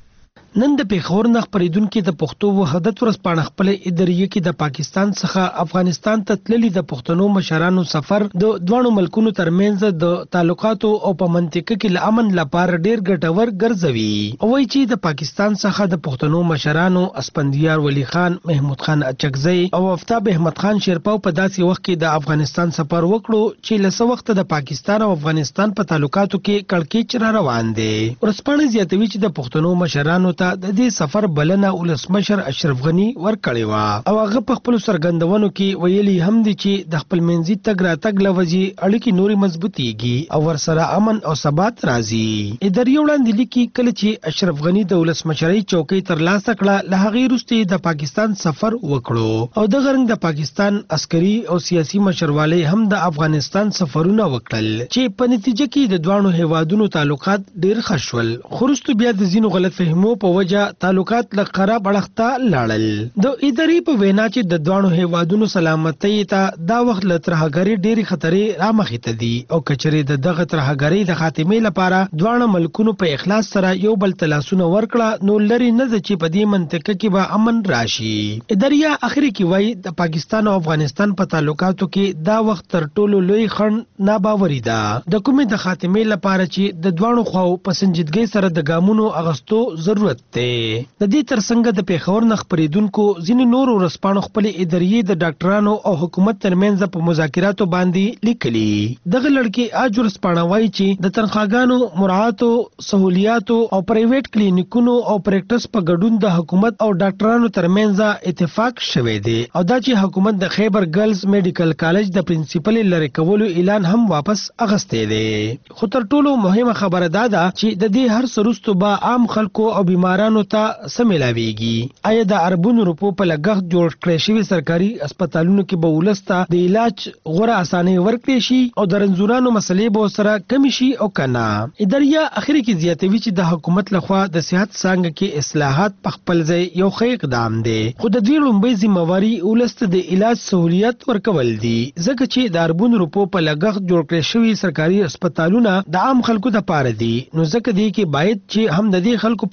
نن د پیښور نه خبرېدونکو د پښتو وحدت ورځپاڼه خپل اداریه کې د پاکستان څخه افغانستان ته تللي د پښتنو مشرانو سفر د دوه ملکونو ترمنځ د تعلقاتو او په منطقه کې لامن لپاره ډیر ګټور ګرځوي. او وایي چې د پاکستان څخه د پښتنو مشرانو اسپندیار ولی خان، محمود خان اچکزی او آفتاب احمد خان شیرپاو په داسې وخت کې د افغانستان سفر وکړو چې لسه وخت د پاکستان او افغانستان په تعلقاتو کې کړکېچ را روان دی. ورځپاڼه زیاتوي چې د پښتنو مشرانو د دې سفر بلنه ولسمشر اشرف غنی ورکړی و او هغه په خپل سرګندونو کې ویلي هم دي چې د خپل منځي تګ راتګ لوجي اړیکې نوري مضبوطیږي او ورسره امن او ثبات راځي. اداري وړاندې لیکي کله چې اشرف غنی د ولسمشرۍ چوکۍ تر لاسه کړه له هغې وروسته د پاکستان سفر وکړو او د غرنګ د پاکستان عسکري او سیاسي مشرواله هم د افغانستان سفرونه وکړل چې په نتیجه کې د دوه هیوادونو تعلقات ډیر ښه شول. خو وروسته بیا د ځینو غلط فهمو په وجه تعلقات له خراب اړخته لاړل. د ادارې په وینا چې د دوه هیوادونو سلامتۍ ته دا وخت له ترهګرۍ ډېری خطرې رامخې ته دي او کچري د دغه ترهګرۍ د خاتمې لپاره دوه ملکونو په اخلاص سره یو بل تلاسونه ورکړه نو لري نه چې په دې منطقه کې به امن راشي. اداریا اخري کې وایي د پاکستان او افغانستان په تعلقاتو کې دا وخت تر ټولو لوی خنډ ناباوري ده د کومې د خاتمې لپاره چې د دوه خواو په سنجیدګۍ سره د ګامونو اغستو ضرورت دی. د دې ترڅنګ د پیښور نه خبرېدونکو ځینې نورو ورځپاڼو خپل ادارې د ډاکټرانو او حکومت ترمنځ په مذاکراتو باندې لیکلي. دغه لړکې اج ورځپاڼه وایي چې د تنخواګانو مراعاتو سہولیاتو او پرایویټ کلینیکونو او پریکټس په ګډون د حکومت او ډاکټرانو ترمنځ اتفاق شوی دی او دا چې حکومت د خیبر ګرلز میډیکل کالج د پرنسپل لری کولو اعلان هم واپس اغستې دی. خو تر ټولو مهمه خبره دا ده چې د دې هر سروستو به عام خلکو او بیمارانو ته سملاويږي. آیا د اربونو روپو په لګښت جوړ کړی شوی سرکاري هسپتالونو کې به ولسته د علاج غوړه اسانه ورکړي شي او د رنځورانو مسلې به سره کم شي او کنه. اداریا اخري کې زیاتوي چې د حکومت لخوا د صحت څنګه کې اصلاحات په خپل ځای یو ښه اقدام دی خو د دې لومبي ذمہواری ولسته د علاج سہولیت ورکول دي ځکه چې د اربونو روپو په لګښت جوړ کړی شوی سرکاري هسپتالونه د عام خلکو لپاره دي نو ځکه دی کې باید چې هم د دې خلکو په خشن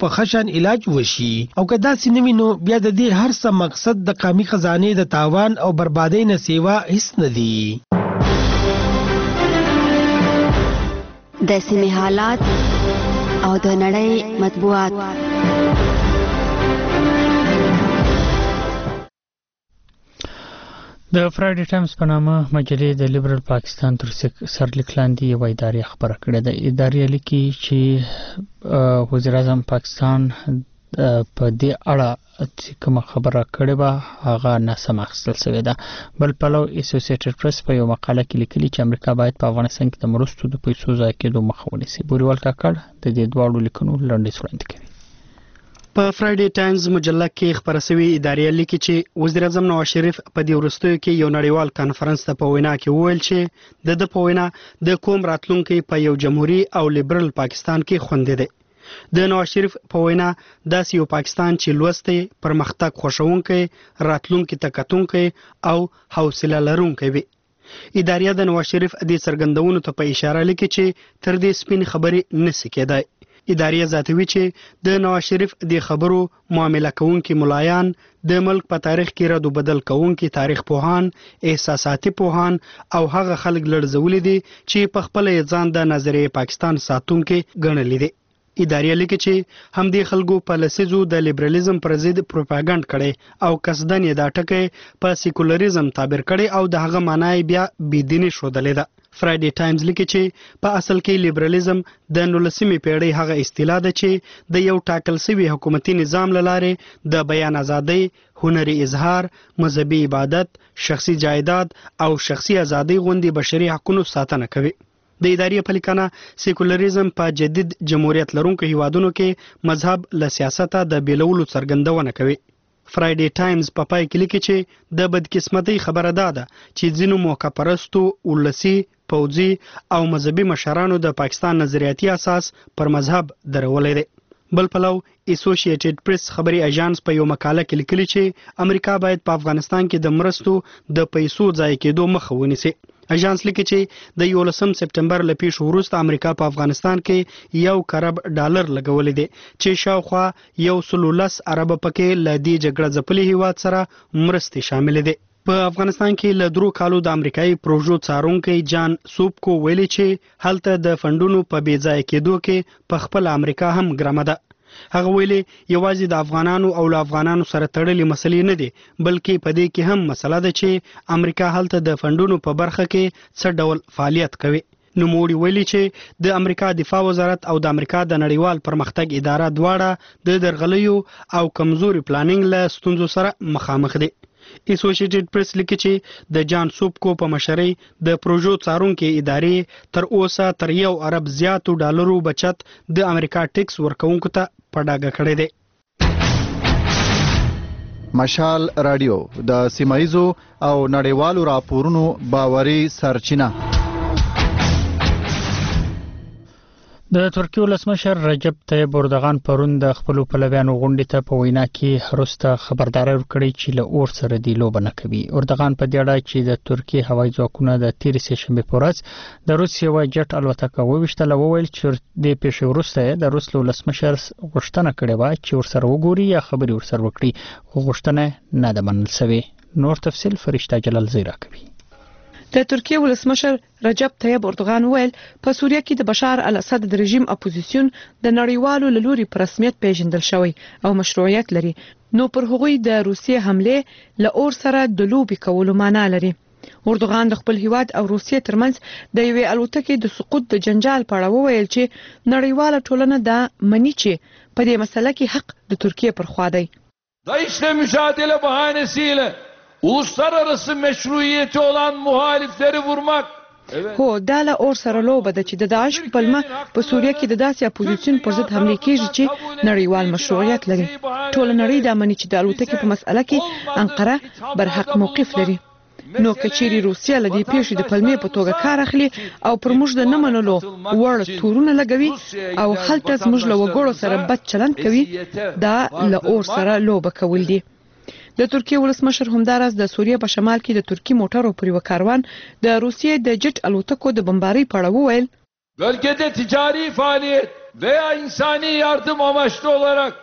روان علاج وشي او که داسې نه وي نو بیا د دې هر څه مقصد د قومي خزانې د تاوان او بربادۍ نه سیوا هیڅ نه دي. د سیمې حالات او د نړۍ مطبوعات. د فرایډي ټایمز په نامه مجلې د لیبرل پاکستان تر سرلیک لاندې یوه ادارې خبره کړې ده. ادارې لیکي چې وزیر اعظم پاکستان په دې اړه چې کومه خبره کړې وه هغه ناسم اخیستل شوې ده. بل پلو اسوسییټډ پریس په یو مقاله کې لیکلي چې امریکا باید په افغانستان کې د مرستو د پیسو ضایع کېدو مخه ونیسي. بوریوال کاکړ د دې دواړو لیکنو لنډیز وړاندې کوي. په فرایډي ټایمز مجله کې خبره شوې ادارې لیکي چې وزیر اعظم نواز شریف په دې وروستیو کې یو نړیوال کانفرنس ته په وینا کې وویل چې د په وینا د کوم راتلونکي په یو جمهوریت او لیبرل پاکستان کې خوندې ده. د نواز شریف په وینا داسې یو پاکستان چې لوستی پرمختګ خوښونکی راتلونکي ته کتونکی او حوصله لرونکی وي. ادارې د نواز شریف د څرګندونو ته په اشاره لیکي چې تر دې سپین خبرې نشي کېدای. ادارې زیاتوي چې د نواز شریف د خبرو معامله کوونکي ملایان د ملک په تاریخ کې رد و بدل کوونکي تاریخ پوهان، احساساتي پوهان او هغه خلک لړزولي دي چې په خپل ځان د نظریه پاکستان ساتونکي ګڼلي دي. ادارې لیکي چې همدې خلکو په لسیزو د لیبرالیزم پر ضد پروپاګاندا کړي او قصدن یې دا ټکی په سیکولریزم تعبیر کړي او د هغه معنی بیا بيدینی شودلې ده. فرایډي ټایمز لیکي چې په اصل کې لیبرالیزم د 19مې پیړۍ هغه اصطلاح ده چې د یو ټاکل شوي حکومتي نظام له لارې د بیان ازادۍ، هنري اظهار، مذهبي عبادت، شخصي جایداد او شخصي ازادۍ غوندې بشري حقوقو ساتنه کوي. د ادارې په لیکنه سیکولریزم په جدید جمهوریت لرونکو هیوادونو کې مذهب له سیاسته د بیلولو څرګندونه کوي. فرایډي ټایمز په پای کې لیکي چې د بدقسمتۍ خبره ده چې ځینو موقع پرستو ولسي پوځي او مذهبي مشرانو د پاکستان نظریاتي اساس پر مذهب درولې دی. بل پلو اسوسییټډ پریس خبري اژانس په یو مقاله کې لیکلي چې امریکا باید په افغانستان کې د مرستو د پیسو ضایع کېدو مخه ونیسي. اژانس لیکي چې د 11 سپټمبر له پیښو وروسته امریکا په افغانستان کې $1 ارب لګولې دي چې شاوخوا 110 ارب پکې له دې جګړه ځپلي هیواد سره مرستې شامل دي. په افغانستان کې له 3 کالو د امریکایي پروژو څارونکي جان سوبکو ویلي چې هلته د فندونو په بې ځای کېدو کې په خپل امریکا هم ګرمه ده. هغه ویلي یوازې د افغانانو او له افغانانو سره تړلې مسلې نه دي بلکې په دې کې هم مسله ده چې امریکا هلته د فندونو په برخه کې څه ډول فعالیت کوي. نوموړي ویلي چې د امریکا دفاع وزارت او د امریکا د نړیوال پرمختګ اداره دواړه د درغلیو او کمزوري پلانینګ له ستونزو سره مخامخ دي. اسوسییټډ پریس لیکي چې د جان سوبکو په مشرۍ د پروژو څارونکي ادارې تر اوسه تر $1 ارب زیاتو ډالرو بچت د امریکا ټیکس ورکوونکو ته په ډاګه کړی دی. مشال رادیو د سیمایزو او نړیوالو راپورونو باوري سرچینه. د ترکیې ولسمشر رجب طیب اردوغان پرون د خپل پلویانو غونډې ته په وینا کې هروسته خبرداري ورکړې چې له اور سره دی لوبه نه کوي. اردوغان په دې اړه چې د ترکیې هوایي ځواکونه د 13 سپټمبر په ورځ د روسیې یو جټ الوتکه وویشتله وویل چې د پیښې وروسته د روس ولسمشر غوښتنه کړې و چې ورسره وګوري یا خبري ورسره وکړي خو غوښتنه نه ده منل شوې. نور تفصیل فرشته جلال زیرا کوي. د ترکیې ولسمشر رجب طیب اردوغان ویل په سوریه کې د بشار الاسد د رژیم اپوزیسیون د نړیوالو له لوري په رسمیت پیژندل شوی او مشروعیت لري نو پر هغوی د روسیې حمله له اور سره د لوبي کولو معنا لري. اردوغان د خپل هیواد او روسیې ترمنځ د یوې الوتکې د سقوط د جنجال په اړه وویل چې نړیواله ټولنه دا مني چې په دې مسله کې حق د ترکیې پر خوا دی. DAEŞ'le mücadele bahanesiyle uluslararası meşruiyeti olan muhalifleri vurmak. هو دا له اور سره لوبه ده چې د داعش په پلمه په سوریه کې د داسې اپوزیسیون پر ضد حمله کیږي چې نړیوال مشروعیت لري. ټول نړۍ دا مني چې د الوتکې په مسأله کې انقره برحق موقف لري. نو کچيري روسیا له دې پیښې د پلمې په توګه کار اخلي او پر موږ د نه منلو وړ تورونه لګوي او هلته موږ له وګړو سره بد چلند کوي دا له اور سره لوبه کول دي. د ترکیې ولسمشر همدارس د سوریه په شمال کې د ترکی موټرو پر یو کاروان د روسیې د جټ الوتکو د بمبارۍ په اړه وویل bölgede ticari faaliyet veya insani yardım amaçlı olarak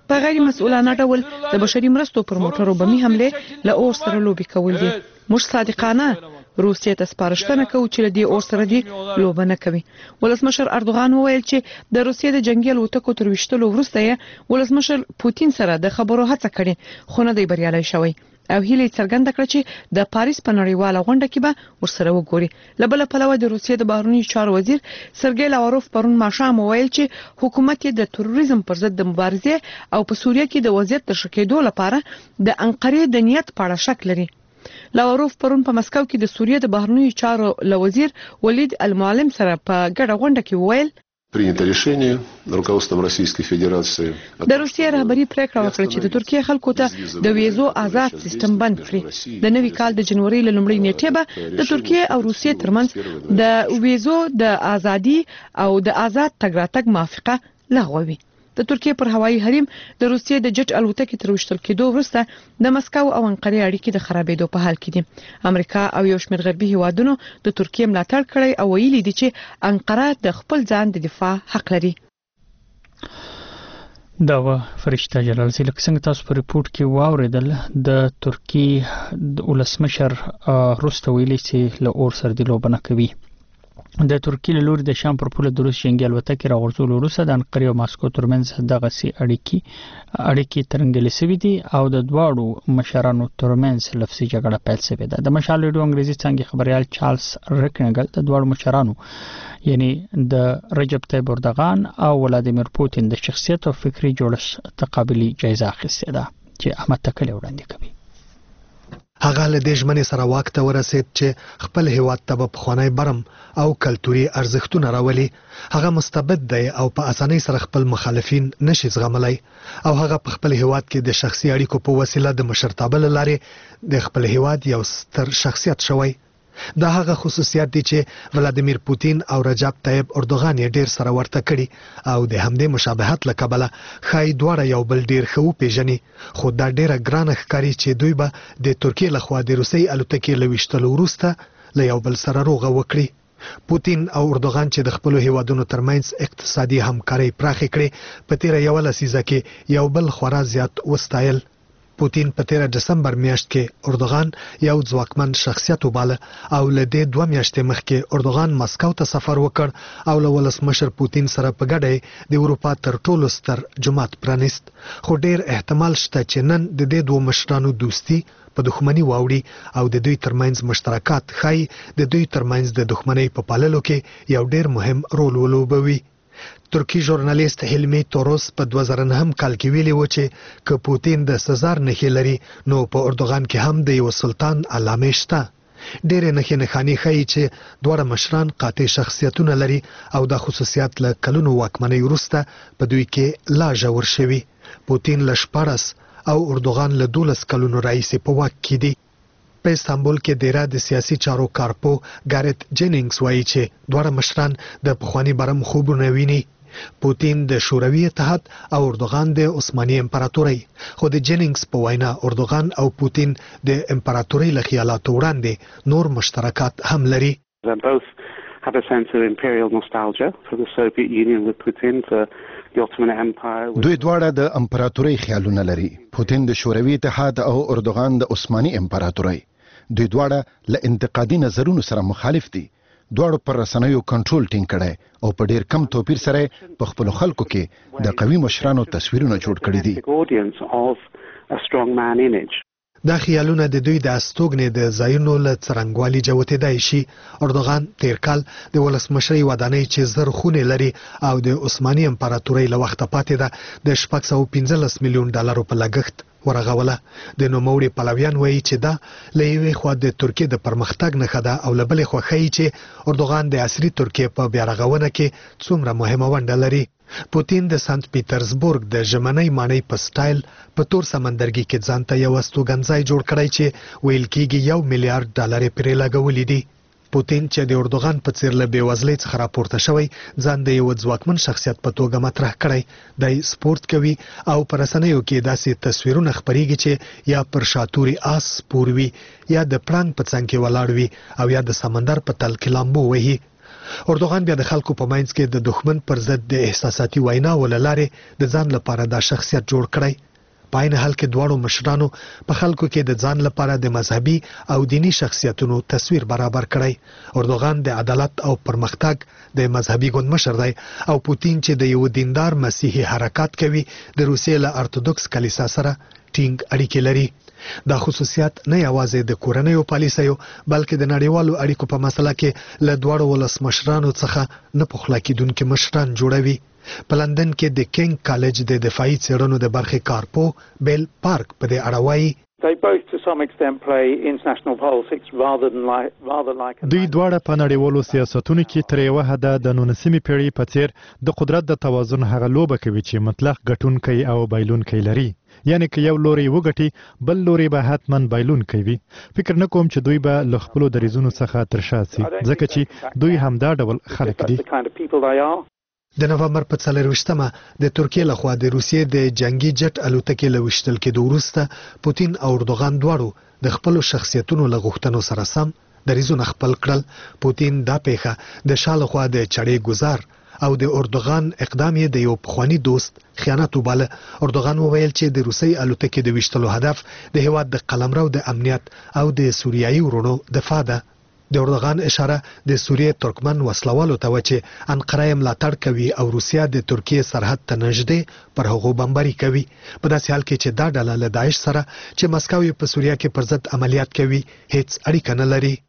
په غیر مسؤلانه ډول د بشري مرستو پر موټرو بمي حمله له اور سره لوبي کول دي. موږ صادقانه روسیې ته سپارښتنه کوو چې له دې اور سره دې لوبه نه کوي. ولسمشر اردوغان وویل چې د روسیې د جنگي الوتکو تر وشتلو وروسته یې ولسمشر پوتین سره د خبرو هڅه کړې خو نه دی بریالی شوی او هیله څرګنده کړه چې د پاریس په نړیواله غونډه کې به ورسره وګوري. له بل پلوه د روسیې د بهرنیو چارو وزیر سرګی لاوروف پرون ماښام وویل چې حکومت یې د تروریزم پر ضد د مبارزې او په سوریه کې د وضعیت د ښه کېدو لپاره د انقرې د نیت په اړه شک لري. لاوروف پرون په مسکو کې د سوریې د بهرنیو چارو وزیر ولید المعلم سره په ګډه غونډه کې وویل принято решение руководством Российской Федерации. د روسیې رهبری پریکړه وکړه چې د ترکیه خلکو ته د ویزو آزاد سیستم بند کړي. د نوي کال د جنوري له لومړۍ نیټې به د ترکیه او روسیې ترمنځ د ویزو د ازادي او د آزاد تګ راتګ موافقه لغوه وي. د ترکیه پر هوایي حریم د روسیې د جټ الوتکې تر وشتل کېدو وروسته د مسکو او انقرې اړیکې د خرابېدو په حال کې دي. امریکا او یو شمېر غربي هیوادونو د ترکیه ملاتړ کړی او ویلي دي چې انقره د خپل ځان د دفاع حق لري. دا فرشته جلال زیلک څنګه تاسو په ریپورت کې واوریدل د ترکیه ولسمشر روسته ویلي چې له اور سره د لوبه نه کوي. د ترکیه له لوري د شام پر پوله د روس جنگي الوتکې راغورځول وروسته د انقرې او ماسکو ترمنځ دغه سي اړیکې ترنګلې شوې دي او د دواړو مشرانو ترمنځ لفظي جګړه پیل شوې ده. د مشال ریډیو انګریزي څنګه خبريال چارلز ریکنګل د دواړو مشرانو یعنی د رجب طیب اردوغان او ولادیمیر پوتین د شخصیت او فکری جوړښت تقابلي جایزه اخیستې ده چې احمد تکلی وړاندې کوي. هغه له دې ژمنې سره واک ته ورسېد چې خپل هیواد ته په خوانی برم او کلتوري ارزښتونه راولي. هغه مستبد دی او په اسانۍ سره خپل مخالفین نشي زغملای او هغه په خپل هیواد کې د شخصي اړیکو په وسیله د مشرتابه لارې د خپل هیواد یو ستر شخصیت شوی. دا هغه خصوصیات دي چې ولادیمیر پوتین او رجب طیب اردوغان یې ډیر سره ورته کړي او د همدې مشابهت له کبله خای دواړه یو بل ډیر خو پیژني. خو دا ډیره ګرانه ښکاري چې دوی به د ترکیه لخوا د روسي الوتکې لويشتلو وروسته له یو بل سره روغه وکړي. پوتین او اردوغان چې د خپل هیوادونو ترمنځ اقتصادي همکاري پراخه کړي په تیر یو لسیزه کې یو بل خورا زیات وستایل. پوتین په 13 دسمبر میاشت کې اردوغان یو ځواکمن شخصیت وباله او له دې 2 میاشتې مخکې اردوغان مسکو ته سفر وکړ او له ولسمشر پوتین سره په ګډه د اروپا تر ټولو ستر جماعت پرانیست. خو ډیر احتمال شته چې نن د دې دوه مشرانو دوستي په دښمنۍ واوړي او د دوی ترمنځ مشترکات ښایي د دوی ترمنځ د دښمنۍ په پاللو کې یو ډیر مهم رول ولوبوي. ترکی ژورنالیست هلمی توروس په 2009 کال کې ویلي و چې که پوتین د سزار نښې لري نو په اردوغان کې هم د یو سلطان علامه شته. ډېرې نښې نښانې ښایي چې دواړه مشران قاطع شخصیتونه لري او دا خصوصیات له کلونو واکمنۍ وروسته په دوی کې لا ژور شوي. پوتین له 14 او اردوغان له 12 کلونو راهیسې په واک کې دي. په استانبول کې د را د سیاسي چارو کارپو ګارت جینینګز وایي چې دواړه مشران د پخوانی برم خوبونه ویني. پوتین د شوروي اتحاد او اردوغان د عثماني امپراتورۍ. خو د جینینګز په وینا اردوغان او پوتین د امپراتورۍ له خیالاتو وړاندې نور مشترکات هم لري. have a sense of imperial nostalgia for the Soviet Union with Putin, for the Ottoman Empire. دوی دواړه د امپراتورۍ خیالونه لري. پوتین د شوروي اتحاد او اردوغان د عثماني امپراتورۍ. دوی دواړه له انتقادي نظرونو سره مخالف دي. دواړو پر رسنیو کنټرول ټینګ کړي او په ډیر کم توپیر سره په خپل خلکو کې د قوي مشرانو تصویرونه جوړ کړي دي. دا خیالونه د دوی د استوګنې د ځایونو له څرنګوالي جوتېدای شي. اردوغان تیر کال د ولسمشرۍ ودانۍ چې زر خونې لري او د عثماني امپراتورۍ له وخته پاتې ده د 615 میلیون ډالرو په لګښت ورغوله. د نوموړي پلویان وایي چې دا له یوې خوا د ترکیې د پرمختګ نښه ده او له بلې خوا ښیي چې اردوغان د عصري ترکیې په بیارغونه کې څومره مهمه ونډه لري. پوتین د سنت پیټرزبورګ د ژمنۍ ماڼۍ په سټایل په تور سمندرګي کې ځان ته یو استوګنځای جوړ کړی چې ویل کېږي 1 میلیارډ ډالر پرې لګولي دي. پوتین چې د اردوغان په څیر له بېوزلۍ څخه راپورته شوی ځان د یو ځواکمن شخصیت په توګه مطرح کړی دی. سپورت کوي او په رسنیو کې داسې تصویرونه خپریږي چې یا پر شاتوري آس سپور وي یا د پړانګ په څنګ کې ولاړ وي او یا د سمندر په تل کې لامبو وهي. اردوغان بیا د خلکو په منځ کې د دښمن پر ضد د احساساتي ویناو له لارې د ځان لپاره دا شخصیت جوړ کړی. په عین حال کې دواړو مشرانو په خلکو کې د ځان لپاره د مذهبي او دینی شخصیتونو تصویر برابر کړی. اردوغان د عدالت او پرمختګ د مذهبي ګوند مشر دی او پوتین چې د یو دیندار مسیحي حرکات کوي د روسیې له ارتودوکس کلیسا سره ټینګ اړیکې لري. دا خصوصیات نه یوازې د کورنیو پالیسیو بلکې د نړیوالو اړیکو په مسله کې له دواړو ولسمشرانو څخه نه پخلا کېدونکي مشران جوړوي. په لندن کې د کینګ کالج د دفاعي څېړنو د برخې کارپو بیل پارک په دې اړه وایي دوی دواړه په نړیوالو سیاستونو کې تر یوه حده د 19مې پیړۍ په څیر د قدرت د توازن هغه لوبه کوي چې مطلق ګټونکی او بایلونکی لري. یعنی که یو لوري وګټي بل لوري به حتما بایلونکی وي. فکر نه کوم چې دوی به له خپلو دریځونو څخه ترشا سي ځکه چې دوی همدا ډول خلک دي. د نومبر په 24مه د ترکیې لخوا د روسیې د جنگي جټ الوتکې له وشتل کېدو وروسته پوتین او اردوغان دواړو د خپلو شخصیتونو له غوښتنو سره سم دریځونه خپل کړل. پوتین دا پیښه د شا لخوا د چړې ګزار او د اردوغان اقدام یې د یو پخوانی دوست خیانت وباله. اردوغان وویل چې د روسي الوتکې د وشتلو هدف د هیواد د قلمرو د امنیت او د سوریایي ورونو دفاع ده. د اردوغان اشاره د سوریې ترکمن وسلوالو ته و چې انقره یې ملاتړ کوي او روسیا د ترکیې سرحد ته نږدې پر هغو بمباري کوي. په داسې حال کې چې دا ډله له داعش سره چې مسکو یې په سوریه کې پر ضد عملیات کوي هیڅ اړیکه نه لري.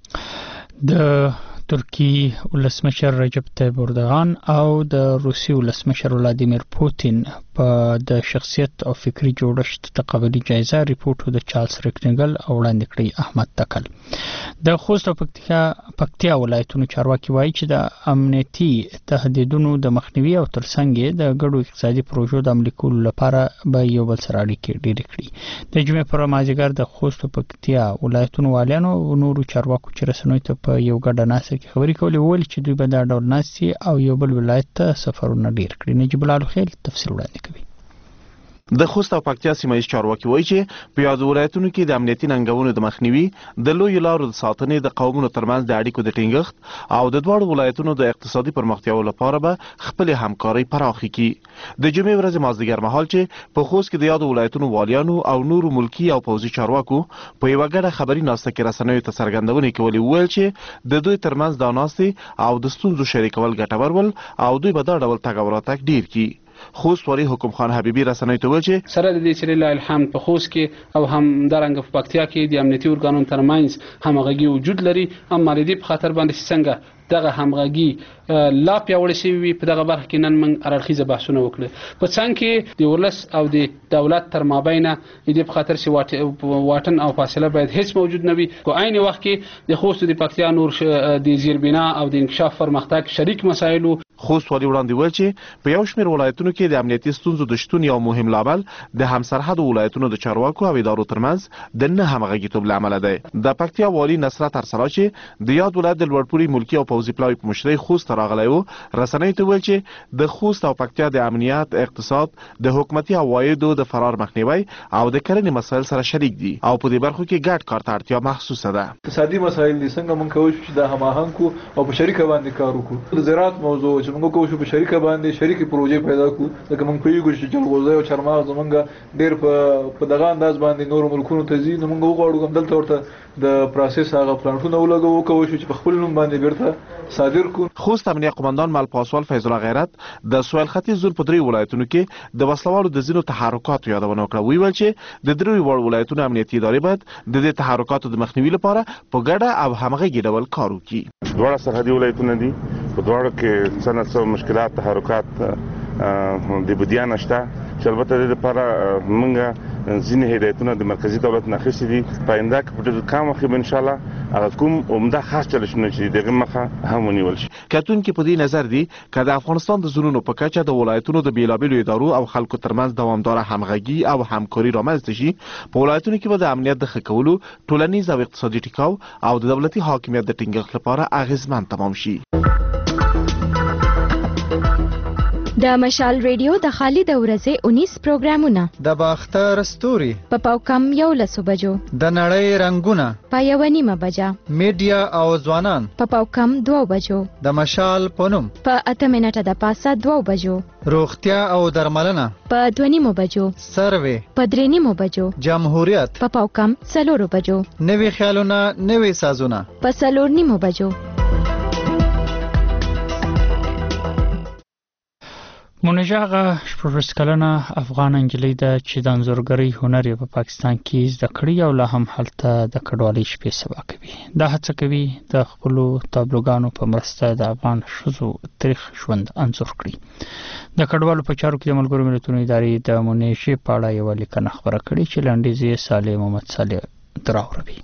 د ترکی ولسمشر رجب طیب اردوغان او د روسي ولسمشر ولادیمیر پوتین په د شخصیت او فکری جوړښت تقابلي جایزه ریپورت د چارلز ریکنګل وړاندې کړی. احمد تکل د خوست او پکتیا ولایتونو چارواکي وایي چې د امنیتي تهدیدونو د مخنیوي او ترڅنګ د ګډو اقتصادي پروژو د عملي کولو لپاره به یو بل سره اړیکې ډېرې کړي. د جمعې پر مازدیګر د خوست او پکتیا ولایتونو والیانو او نورو چارواکو چې رسنیو ته په یو ګډه ناسته کې خبرې کولې وویل چې دوی به دا ډول ناستي او یو بل ولایت ته سفرونه ډېر کړي. نجیب الله خیل تفصیل وړاندې کوي. د خوست او پکتیا سیمه ییز چارواکي وایي چې په یادو ولایتونو کې د امنیتي ننګونو د مخنیوي د لویو لارو د ساتنې د قومونو ترمنځ د اړیکو د ټینګښت او د دواړو ولایتونو د اقتصادي پرمختیاو لپاره به خپلې همکارۍ پراخې کړي. د جمعې ورځې مازدیګر مهال چې په خوست کې د یادو ولایتونو والیانو او نورو ملکي او پوځي چارواکو په یوه ګډه خبري ناسته کې رسنیو ته څرګندونې کولې وویل چې د دوی ترمنځ دا ناستې او د ستونزو شریکول ګټور ول او دوی به دا ډول تګ او راتګ ډیر کړي. خوست والي حکم خان حبیبي رسنیو ته وویل چې سره د دې چې لله الحمد په خوست کې او هم درنګ په پکتیا کې د امنیتي ارګانونو ترمنځ همغږي وجود لري. اما د دې په خاطر باندې څنګه دغه همغږي لا پیاوړې شوي په دغه برخه کې نن موږ اړخیزه بحثونه وکړل. په څنګ کې د ولس او د دولت تر مابین د دې په خاطر چې واټن او فاصله باید هیڅ موجود نه وي. په عین وخت کې د خوست د پکتیا نور د زیربنا او د انکشاف پرمختګ شریک مسایلو. خوست والي وړاندې وویل چې په یو شمېر ولایتونو کې د امنیتي ستونزو د شتون یو مهم لامل د همسرحدو ولایتونو د چارواکو او ادارو ترمنځ د نه همغږیتوب له امله دی. د پکتیا والي نصرت ارسلا چې د یاد ولایت د لوړپوړي ملکي او پوځي پلاوي په مشرۍ خوست راغلی و رسنیو ته ویل چې د خوست او پکتیا د امنیت، اقتصاد، د حکومتي عوایدو د فرار مخنیوي او د کرنې مسایل سره شریک دي او په دې برخو کې ګډ کار ته اړتیا محسوسه ده. اقتصادي مسایل دي څنګه موږ کوو چې د هماهنګ کو او په شریکه باندې کار وکړو. د زراعت موضوع چې موږ کوو چې په شریکه باندې شریکي پروژې پیدا کړو. لکه موږ پیګو چې جلغوزه او چرماغ زمونږ ډېر په دغه انداز باندې نور ملکونو ته ځي. نو موږ وغواړو کوم دلته ورته د پروسس هغه پلانټونه ولګو کوو چې په خپل نوم باندې بیرته صادر کړو. خوست امنیه قومندان مل پاسوال فیض الله غیرت د سویل ختیځ زون په 3 ولایتونو کې د وسلوالو د ځینو تحرکاتو یادونه وکړه. ویل چې د 3 ولایتونو امنیتي ادارې باید د دې تحرکاتو د مخنیوي لپاره په ګډه او همغږي ډول کار وکړي. دواړه سرحدي ولایتونه دي. په دواړو کې څه مشکلات تحرکات د بدیان شته چې البته د لپاره موږ ځینې هدایتونه د مرکزی دولت نه اخیستي دي. په آینده کې په ډېر کم وخت کې ان شاء الله هغه کوم عمده خاص چلشونه چې دغه مخه هم ونیول شي. کتونکي په دې نظر دي چې د افغانستان د زونونو په کچه د ولایتونو د بیلابیلو ادارو او خلکو ترمنځ دوامداره همغږي او همکاري رامنځته شي. په ولایتونو کې به د امنیت د ښه کولو، ټولنیز او اقتصادي ټیکاو او د دولتي حاکمیت د ټینګښت لپاره اغیزمن تمام شي. د مشال ریډیو د خالد ورځې 19 پروګرامونه د باختر ستوري په پاوکم 11 بجو د نړۍ رنگونه په 1:30 بجه میډیا او ځوانان په پاوکم 2 بجو د مشال پونم په 8 منټه د پاسه 2 بجو روغتیا او درملنه په 2:30 بجو سروې په 3:30 بجو جمهوریت په پاوکم 4 بجو نوي خیالونه نوي سازونه په 4:30 بجو منجاغه شپږ کلنه افغان انجلۍ ده چې د انځورګرۍ هنر په پاکستان کې زده کړی او لا هم هلته د کډوالۍ شپې سبا کوي. دا هڅه کوي د خپل تابلوګانو په مرسته د افغان ښځو تاریخ ژوند انځور کړي. د کډوالو په چارو کې د ملګرو ملتونو ادارې د منیشې په اړه یو لیکنه خبره کړې چې لنډیز صالح محمد صالح دراوروي.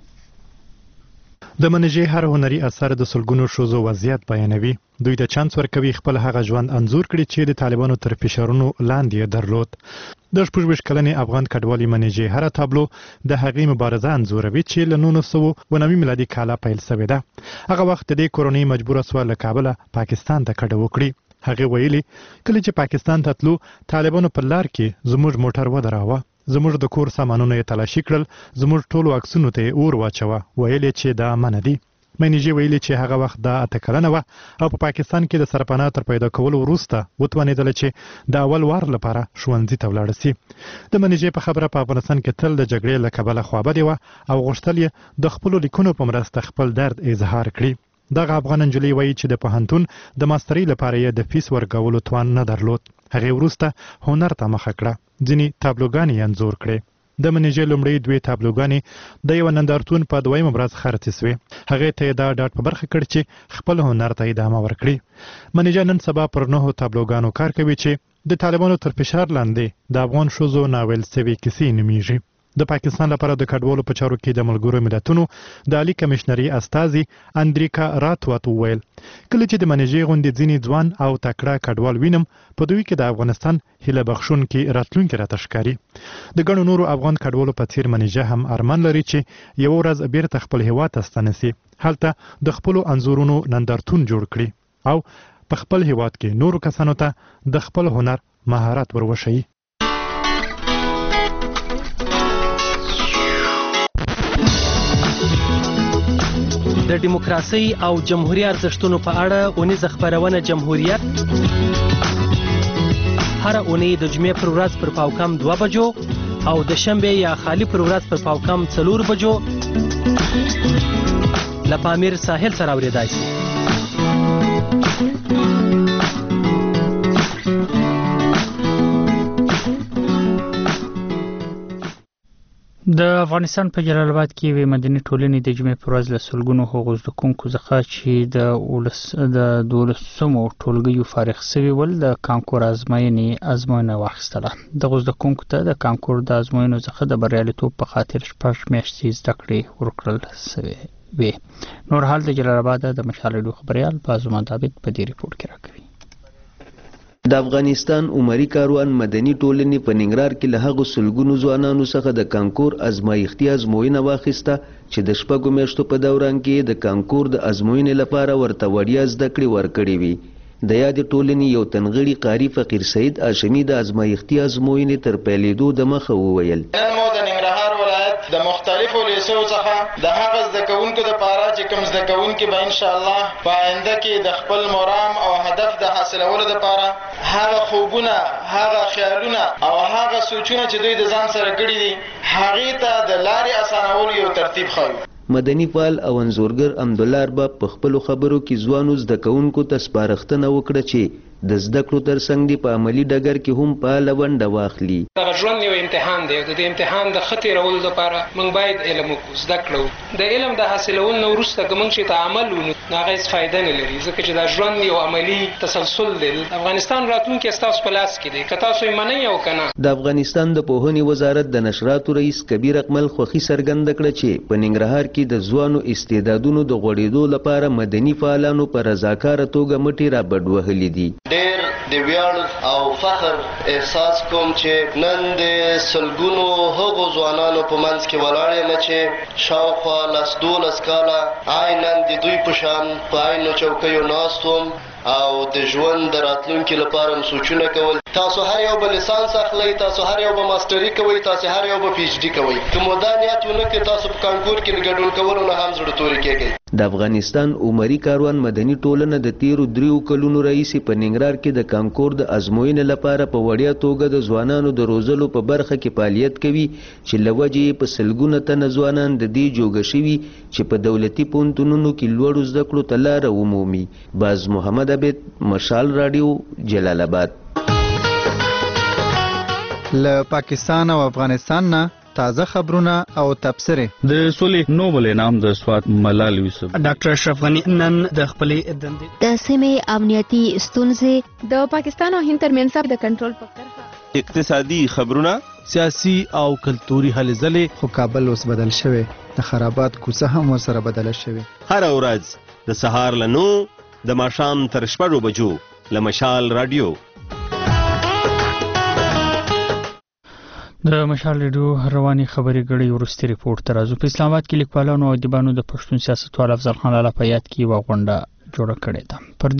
د منیجې هر هنري اثر د سلګونو ښځو وضعیت بیانوي. دوی د چانس ورکوي خپل هغه ژوند انځور کړي چې د طالبانو تر فشارونو لاندې درلود. د 26 کلنې افغان کډوالي منیجې هر تابلو د هغې مبارزه انځوروي چې له 1990 میلادي کاله پیل شوې ده. هغه وخت د کورونی مجبوره سو له کابل پاکستان ته کډه وکړي. هغه ویلي کله چې پاکستان ته تلو طالبانو په لار کې زموږ موټر ودراوه. زموږ د کور سامانونه یې تلاشي کړل. زموږ ټولو عکسونو ته اور واچوه. ویلي چې دا منع دي. منیجې ویلي چې هغه وخت دا 8 کلنه وه او په پاکستان کې د سرپناه تر پیدا کولو وروسته وتوانېدله چې د اول وار لپاره ښوونځي ته ولاړه سي. د منیجې په خبره په افغانستان کې تل د جګړې له کبله خوابدې وه او غوښتل یې د خپلو لیکنو په مرسته خپل درد اظهار کړي. دغه افغان نجلۍ وایي چې د پوهنتون د ماسترۍ لپاره یې د فیس ورکولو توان نه درلود. هغې وروسته هنر ته مخه کړه. ځینې تابلوګانې یې انځور کړې. د منیجې لومړی 2 تابلوګانې د یو نندارتون په 2مه ورځ خرڅې سوې. هغې ته یې دا ډاډ په برخه کړ چې خپل هنر ته ادامه ورکړي. منیجه نن سبا پر 9 تابلوګانو کار کوي چې د طالبانو تر فشار لاندې د افغان ښځو ناول سوي کیسې نومیږي. د پاکستان لپاره د کډوالو په چارو کې د ملګرو ملتونو د عالی کمشنري استازي اندریکا راتوات وویل کله چې د منیجې غونډې ځینې ځوان او تکړه کډوال وینم په دوی کې د افغانستان هیله بخښونکي راتلونکي راته ښکاري. د ګڼو نورو افغان کډوالو په څیر منیجه هم ارمان لري چې یو ورځ بیرته خپل هیواد ته ستنه سي. هلته د خپلو انځورونو نندارتون جوړ کړي او په خپل هیواد کې نورو کسانو ته د خپل هنر مهارت وروښيي. د دیموکراسي او جمهوریت ارزښتونو په اړه اونیزه خبرونه جمهوریت هر اونۍ د جمعې پر ورځ پر پاوکم 2 بجو او د شنبه یا خالی پر ورځ پر پاوکم 4 بجو لپامیر ساحل سره اوریدای شي. د افغانستان په جلال آباد کې یوې مدني ټولنې د جمعې پر ورځ له سلګونو هغو زده کوونکو څخه چې د 12مو ټولګیو فارغ سوي ول د کانکور ازموینه واخیستله. دغو زده کوونکو ته د کانکور د ازموینو څخه د بریالیتوب په خاطر 6 میاشتې زده کړې ورکړل سوې وې. نور حال د جلال آباد د مشال ریډیو خبریال بازم داوود په دې ریپورت کې راکوي. د افغانستان عمري کاروان مدني ټولنې په ننګرهار کې له هغو سلګونو ځوانانو څخه د کانکور ازمایښتي ازموینه واخیسته چې د 6 میاشتو په دوران کې د کانکور د ازموینې لپاره ورته وړیا زده کړې ورکړې وي. د یادې ټولنې یو تنغړي قاری فقیر سید هاشمي د ازمایښتي ازموینې تر پیلېدو د مخه وویل نن مو د ننګرهار ولایت د مختلفو لیسو څخه د هغه زده کوونکو دپاره چې کوم زده کوونکي به انشاءالله په آینده کې د خپل مرام او هدف د حاصلولو دپاره هغه خوبونه هغه خیالونه او هغه سوچونه چې دوی د ځان سره کړي دي هغې ته د لارې اسانولو یو ترتیب ښیو. مدني فعال او انځورګر امدالله ارباب په خپلو خبرو کې ځوانو زده کوونکو ته سپارښتنه وکړه چې د زده کړو ترڅنګ دې په عملي ډګر کې هم فعاله ونډه واخلي. دغه ژوند یو امتحان دی او د دې امتحان د ښه تېرولو دپاره موږ باید علم وکړو، زده کړو. د علم د حاصلولو نه وروسته که موږ چې ته عمل ونکړو نو هغه هېڅ فایده نه لري، ځکه چې دا ژوند یو عملي تسلسل دی. د افغانستان راتلونکی ستاسو په لاس کې دی، که تاسو یې منئ او که نه. د افغانستان د پوهنې وزارت د نشراتو رئیس کبیر اکمل خوښي څرګنده کړه چې په ننګرهار کې د ځوانو استعدادونو د غوړېدو لپاره مدني فعالانو په رضاکاره توګه مټې رابډ وهلې دي. ډېر د ویاړ او فخر احساس کوم چې نن د سلګونو هغو ځوانانو په منځ کې ولاړ یم چې شاوخوا 10-12 کاله عیناً د دوی په شان په عینو چوکیو ناست وم او د ژوند د راتلونکي لپاره سوچونه کول. تاسو هر یو به لیسانس اخلئ، تاسو هر یو به ماستري کوئ، تاسو هر یو به پی ایچ ډي کوئ. که مو دا نیت ونه کړئ تاسو په کانکور کې ګډون کولو نه هم زړه توري کېږئ. د افغانستان عمري کاروان مدني ټولنه د تیرو 3 کلونو راهیسې په ننګرهار کې د کانکور د ازموینې لپاره په وړیا توګه د ځوانانو د روزلو په برخه کې فعالیت کوي چې له وجې په سلګونه تنه ځوانان د دې جوګه شوي چې په دولتي پوهنتونونو کې لوړو زده کړو ته لاره ومومي. باز محمد عبید، مشال رادیو، جلال آباد. له پاکستان او افغانستان نه تازه خبرونه او تبصره. د سولې نوبل انعام د سوات ملال یوسف. ډاکټر اشرف غنی نن د خپلې دندې د سیمې امنیتي ستونزې، د پاکستان او هند ترمنځ د کنټرول په طرف، اقتصادي خبرونه، سیاسي او کلتوري هلې ځلې. خو کابل اوس بدل شوی، د خرابات کوڅه هم ورسره بدله شوی. هر ورځ د سهار له 9 د ماښام تر 6 بجو له مشال رادیو. د مشال رادیو رواني خبري غړي ورستي ریپورت تر ازو په اسلام آباد کې لیکوالانو او ادیبانو د پښتون سیاستوال افضل خان لالا په یاد کې و غونډه جوړ کړې ده. پر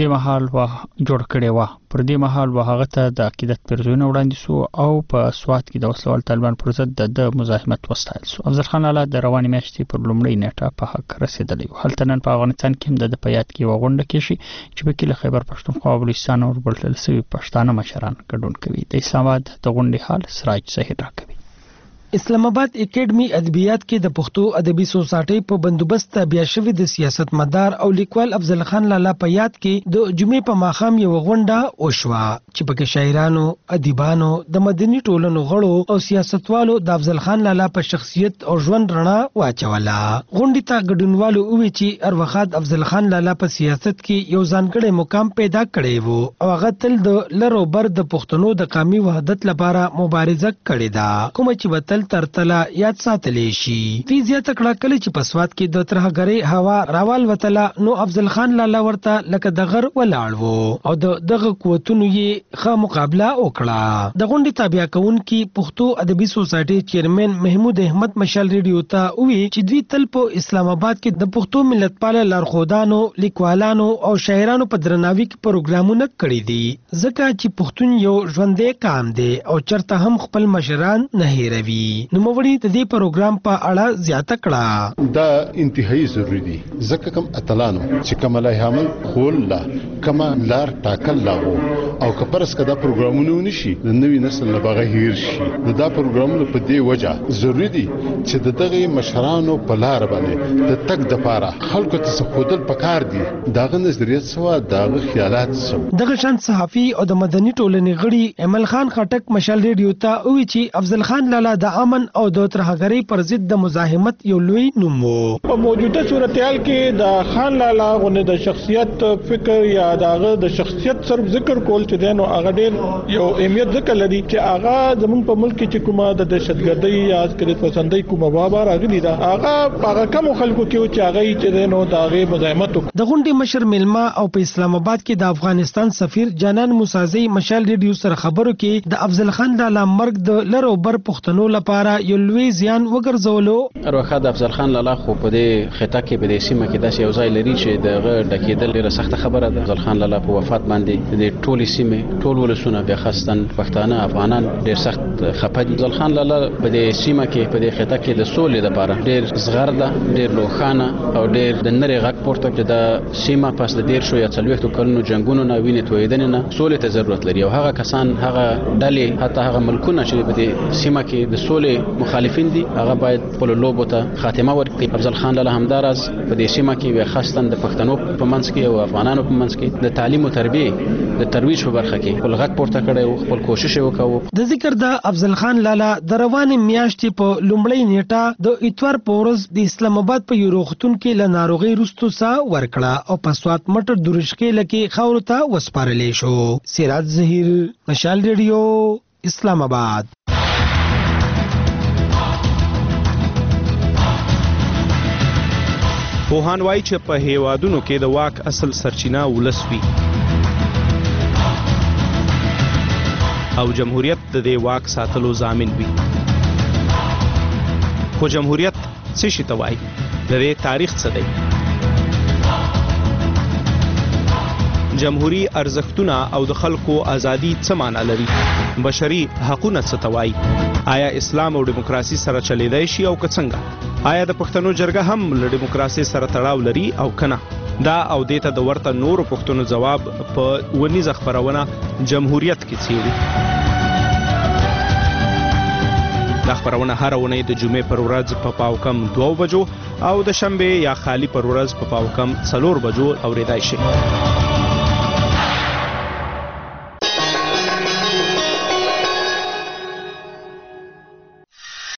دې مهال هغه ته د عقیدت پرځونه وړاندې سو او په سوات کې د وسلوال طالبان پر ضد د مزاحمت وستایل سو. افضل خان لالا د رواني میاشتې پر لومړۍ نیټه په حق رسیدلی و. هلته نن په افغانستان کې هم د په یاد کې و غونډه کېږي چې په کې له خیبر پښتونخوا او بلوچستان او بلتل سوي پښتانه مشران ګډون کوي. د اسلام آباد د غونډې حال سراج ظهیر راکوي. اسلام آباد اکیډمي ادبیات کې د پښتو ادبي سوسایټي په بندوبست بیا شوی د سیاستمدار او لیکوال افضل خان لالا په یاد کې د جمعې په ماښام یو غونډه وشوه چې پکې شاعرانو، ادیبانو، د مدني ټولنو غړو او سیاستوالو د افضل خان لالا په شخصیت او ژوند رڼا واچوله. غونډې ته ګډونوالو وویل چې هر وخت افضل خان لالا په سیاست کې یو ځانګړی مقام پیدا کړی وو او هغه تل د لر او بر د پښتنو د قومي وحدت لپاره مبارزه کړې ده، کوم چې به ترتله یاد ساتلې شي. دوی زیاته کړه کله چې په سوات کې د ترهګرۍ هوا راوال وتله نو افضل خان لالا ورته لکه د غر ولاړ وو او دغه قوتونو یې ښه مقابله وکړه. د غونډې تابع کوونکي پښتو ادبي سوسایټي چیرمن محمود احمد مشال ریډیو ته وی چې دوی تل په اسلام آباد کې د پښتو ملتپال لارښودانو، لیکوالانو او شاعرانو په درناوي کې پروګرامونه کړي دي ځکه چې پښتون یو ژوندی قام دی او چرته هم خپل مشران نه هیروي. نوموړي د دې پروګرام په اړه زیاته کړه. دا انتهایی ضروری دي ځکه کوم اتلانو چې کوم الهامل خول لا کوم لار ټاکل لا وو او کپرس کدا پروګرامونه ونشي د نوې نسل نه بغه هیر شي. دا پروګرامونه په دې وجه ضروری دي چې دغه مشرانو په لار باندې د تک د پاره خلکو ته خودل پکار دي. داغه نظریات سوا داغه خیالات سوا. دغه شان صحافي او د مدني ټولنې غړي امل خان خټک مشال ریډیو ته وی چې افضل خان لالا د امن او د ترهګرۍ پر ضد د مزاحمت یو لوی نوم وو. په موجوده صورتحال کې د خان لالا غونډه د شخصیت فکر یا دغه د شخصیت صرف ذکر کول چې دینو هغه ډېر یو اهمیت ذکر لري چې هغه زموږ په ملک کې کومه د دهشتګردۍ یا عسکري پسندۍ کومه بابا راغلي دا هغه کم خلکو کې چې هغه چې دینو دغه مزاحمت. د غونډې مشر ملما او په اسلام آباد کې د افغانستان سفیر جانان موسازی مشال ریډیو سره خبرو کې د افضل خان لالا مرګ د لر او بر پښتنو لپاره یو لوی زیان وګرځولو. اروخه د افضل خان لالا خو په دې خطه کې په دې سیمه کې داسې یو ځای لري چې دغه ډکېدل ډېره سخته خبره ده. افضل خان لالا په وفات باندې د ټولې سیمې ټول ولسونه بیا خاصتاً پښتانه افغانان ډېر سخت خفه دي. افضل خان لالا په دې سیمه کې په دې خطه کې د سولې لپاره ډېر زغر ده، ډېر روښانه او ډېر د نری غږ پورته کړ د سیمه پس د 13 یا 40 کلونو جنگونو نه وینې تویدنې نه سولې ته ضرورت لري او هغه کسان هغه ډلې حتی هغه ملکونه چې په دې سیمه کې د سولې مخالفین دي هغه باید خپل لوبو ته خاتمه ورکړي. افضل خان لالا همدارس په دې سیمه کې وي خاصتاً د پښتنو په منځ کې او افغانانو په منځ کې د تعلیم او تربیه د ترویج په برخه کې خپل غږ پورته کړی او خپل کوشش وکاوه. د ذکر د افضل خان لالا د روانې میاشتې په لومړۍ نیټه د اتوار په ورځ د اسلام آباد په یو روغتون کې له ناروغۍ وروسته ساه ورکړه او په سوات مټر درشکې لکه خاورو ته وسپارلې شو. سراج ظهیر، مشال ریډیو، اسلام آباد. پوهان وایي چې په هیوادونو کې د واک اصل سرچینه ولس وي او جمهوریت د دې واک ساتلو ضامن وي. خو جمهوریت څه شي ته وایي؟ د دې تاریخ څه دی؟ جمهوری ارزښتونه او د خلکو ازادي څه معنی لري؟ بشري حقونه څه ته وایي؟ آیا اسلام او دیموکراسي سره چلیدای شي او که څنګه؟ آیا د پښتنو جرګه هم له دیموکراسي سره تړاو لري او کنه؟ دا او دیته د ورته نورو پښتنو جواب په ونیزه خبرونه جمهوریت کې څیړي. دا خبرونه هر اونۍ د جمعې پر ورځ په پاوکم 2 بجو او د شنبه یا خالی پر ورځ په پاوکم 4 بجو اوریدای شي.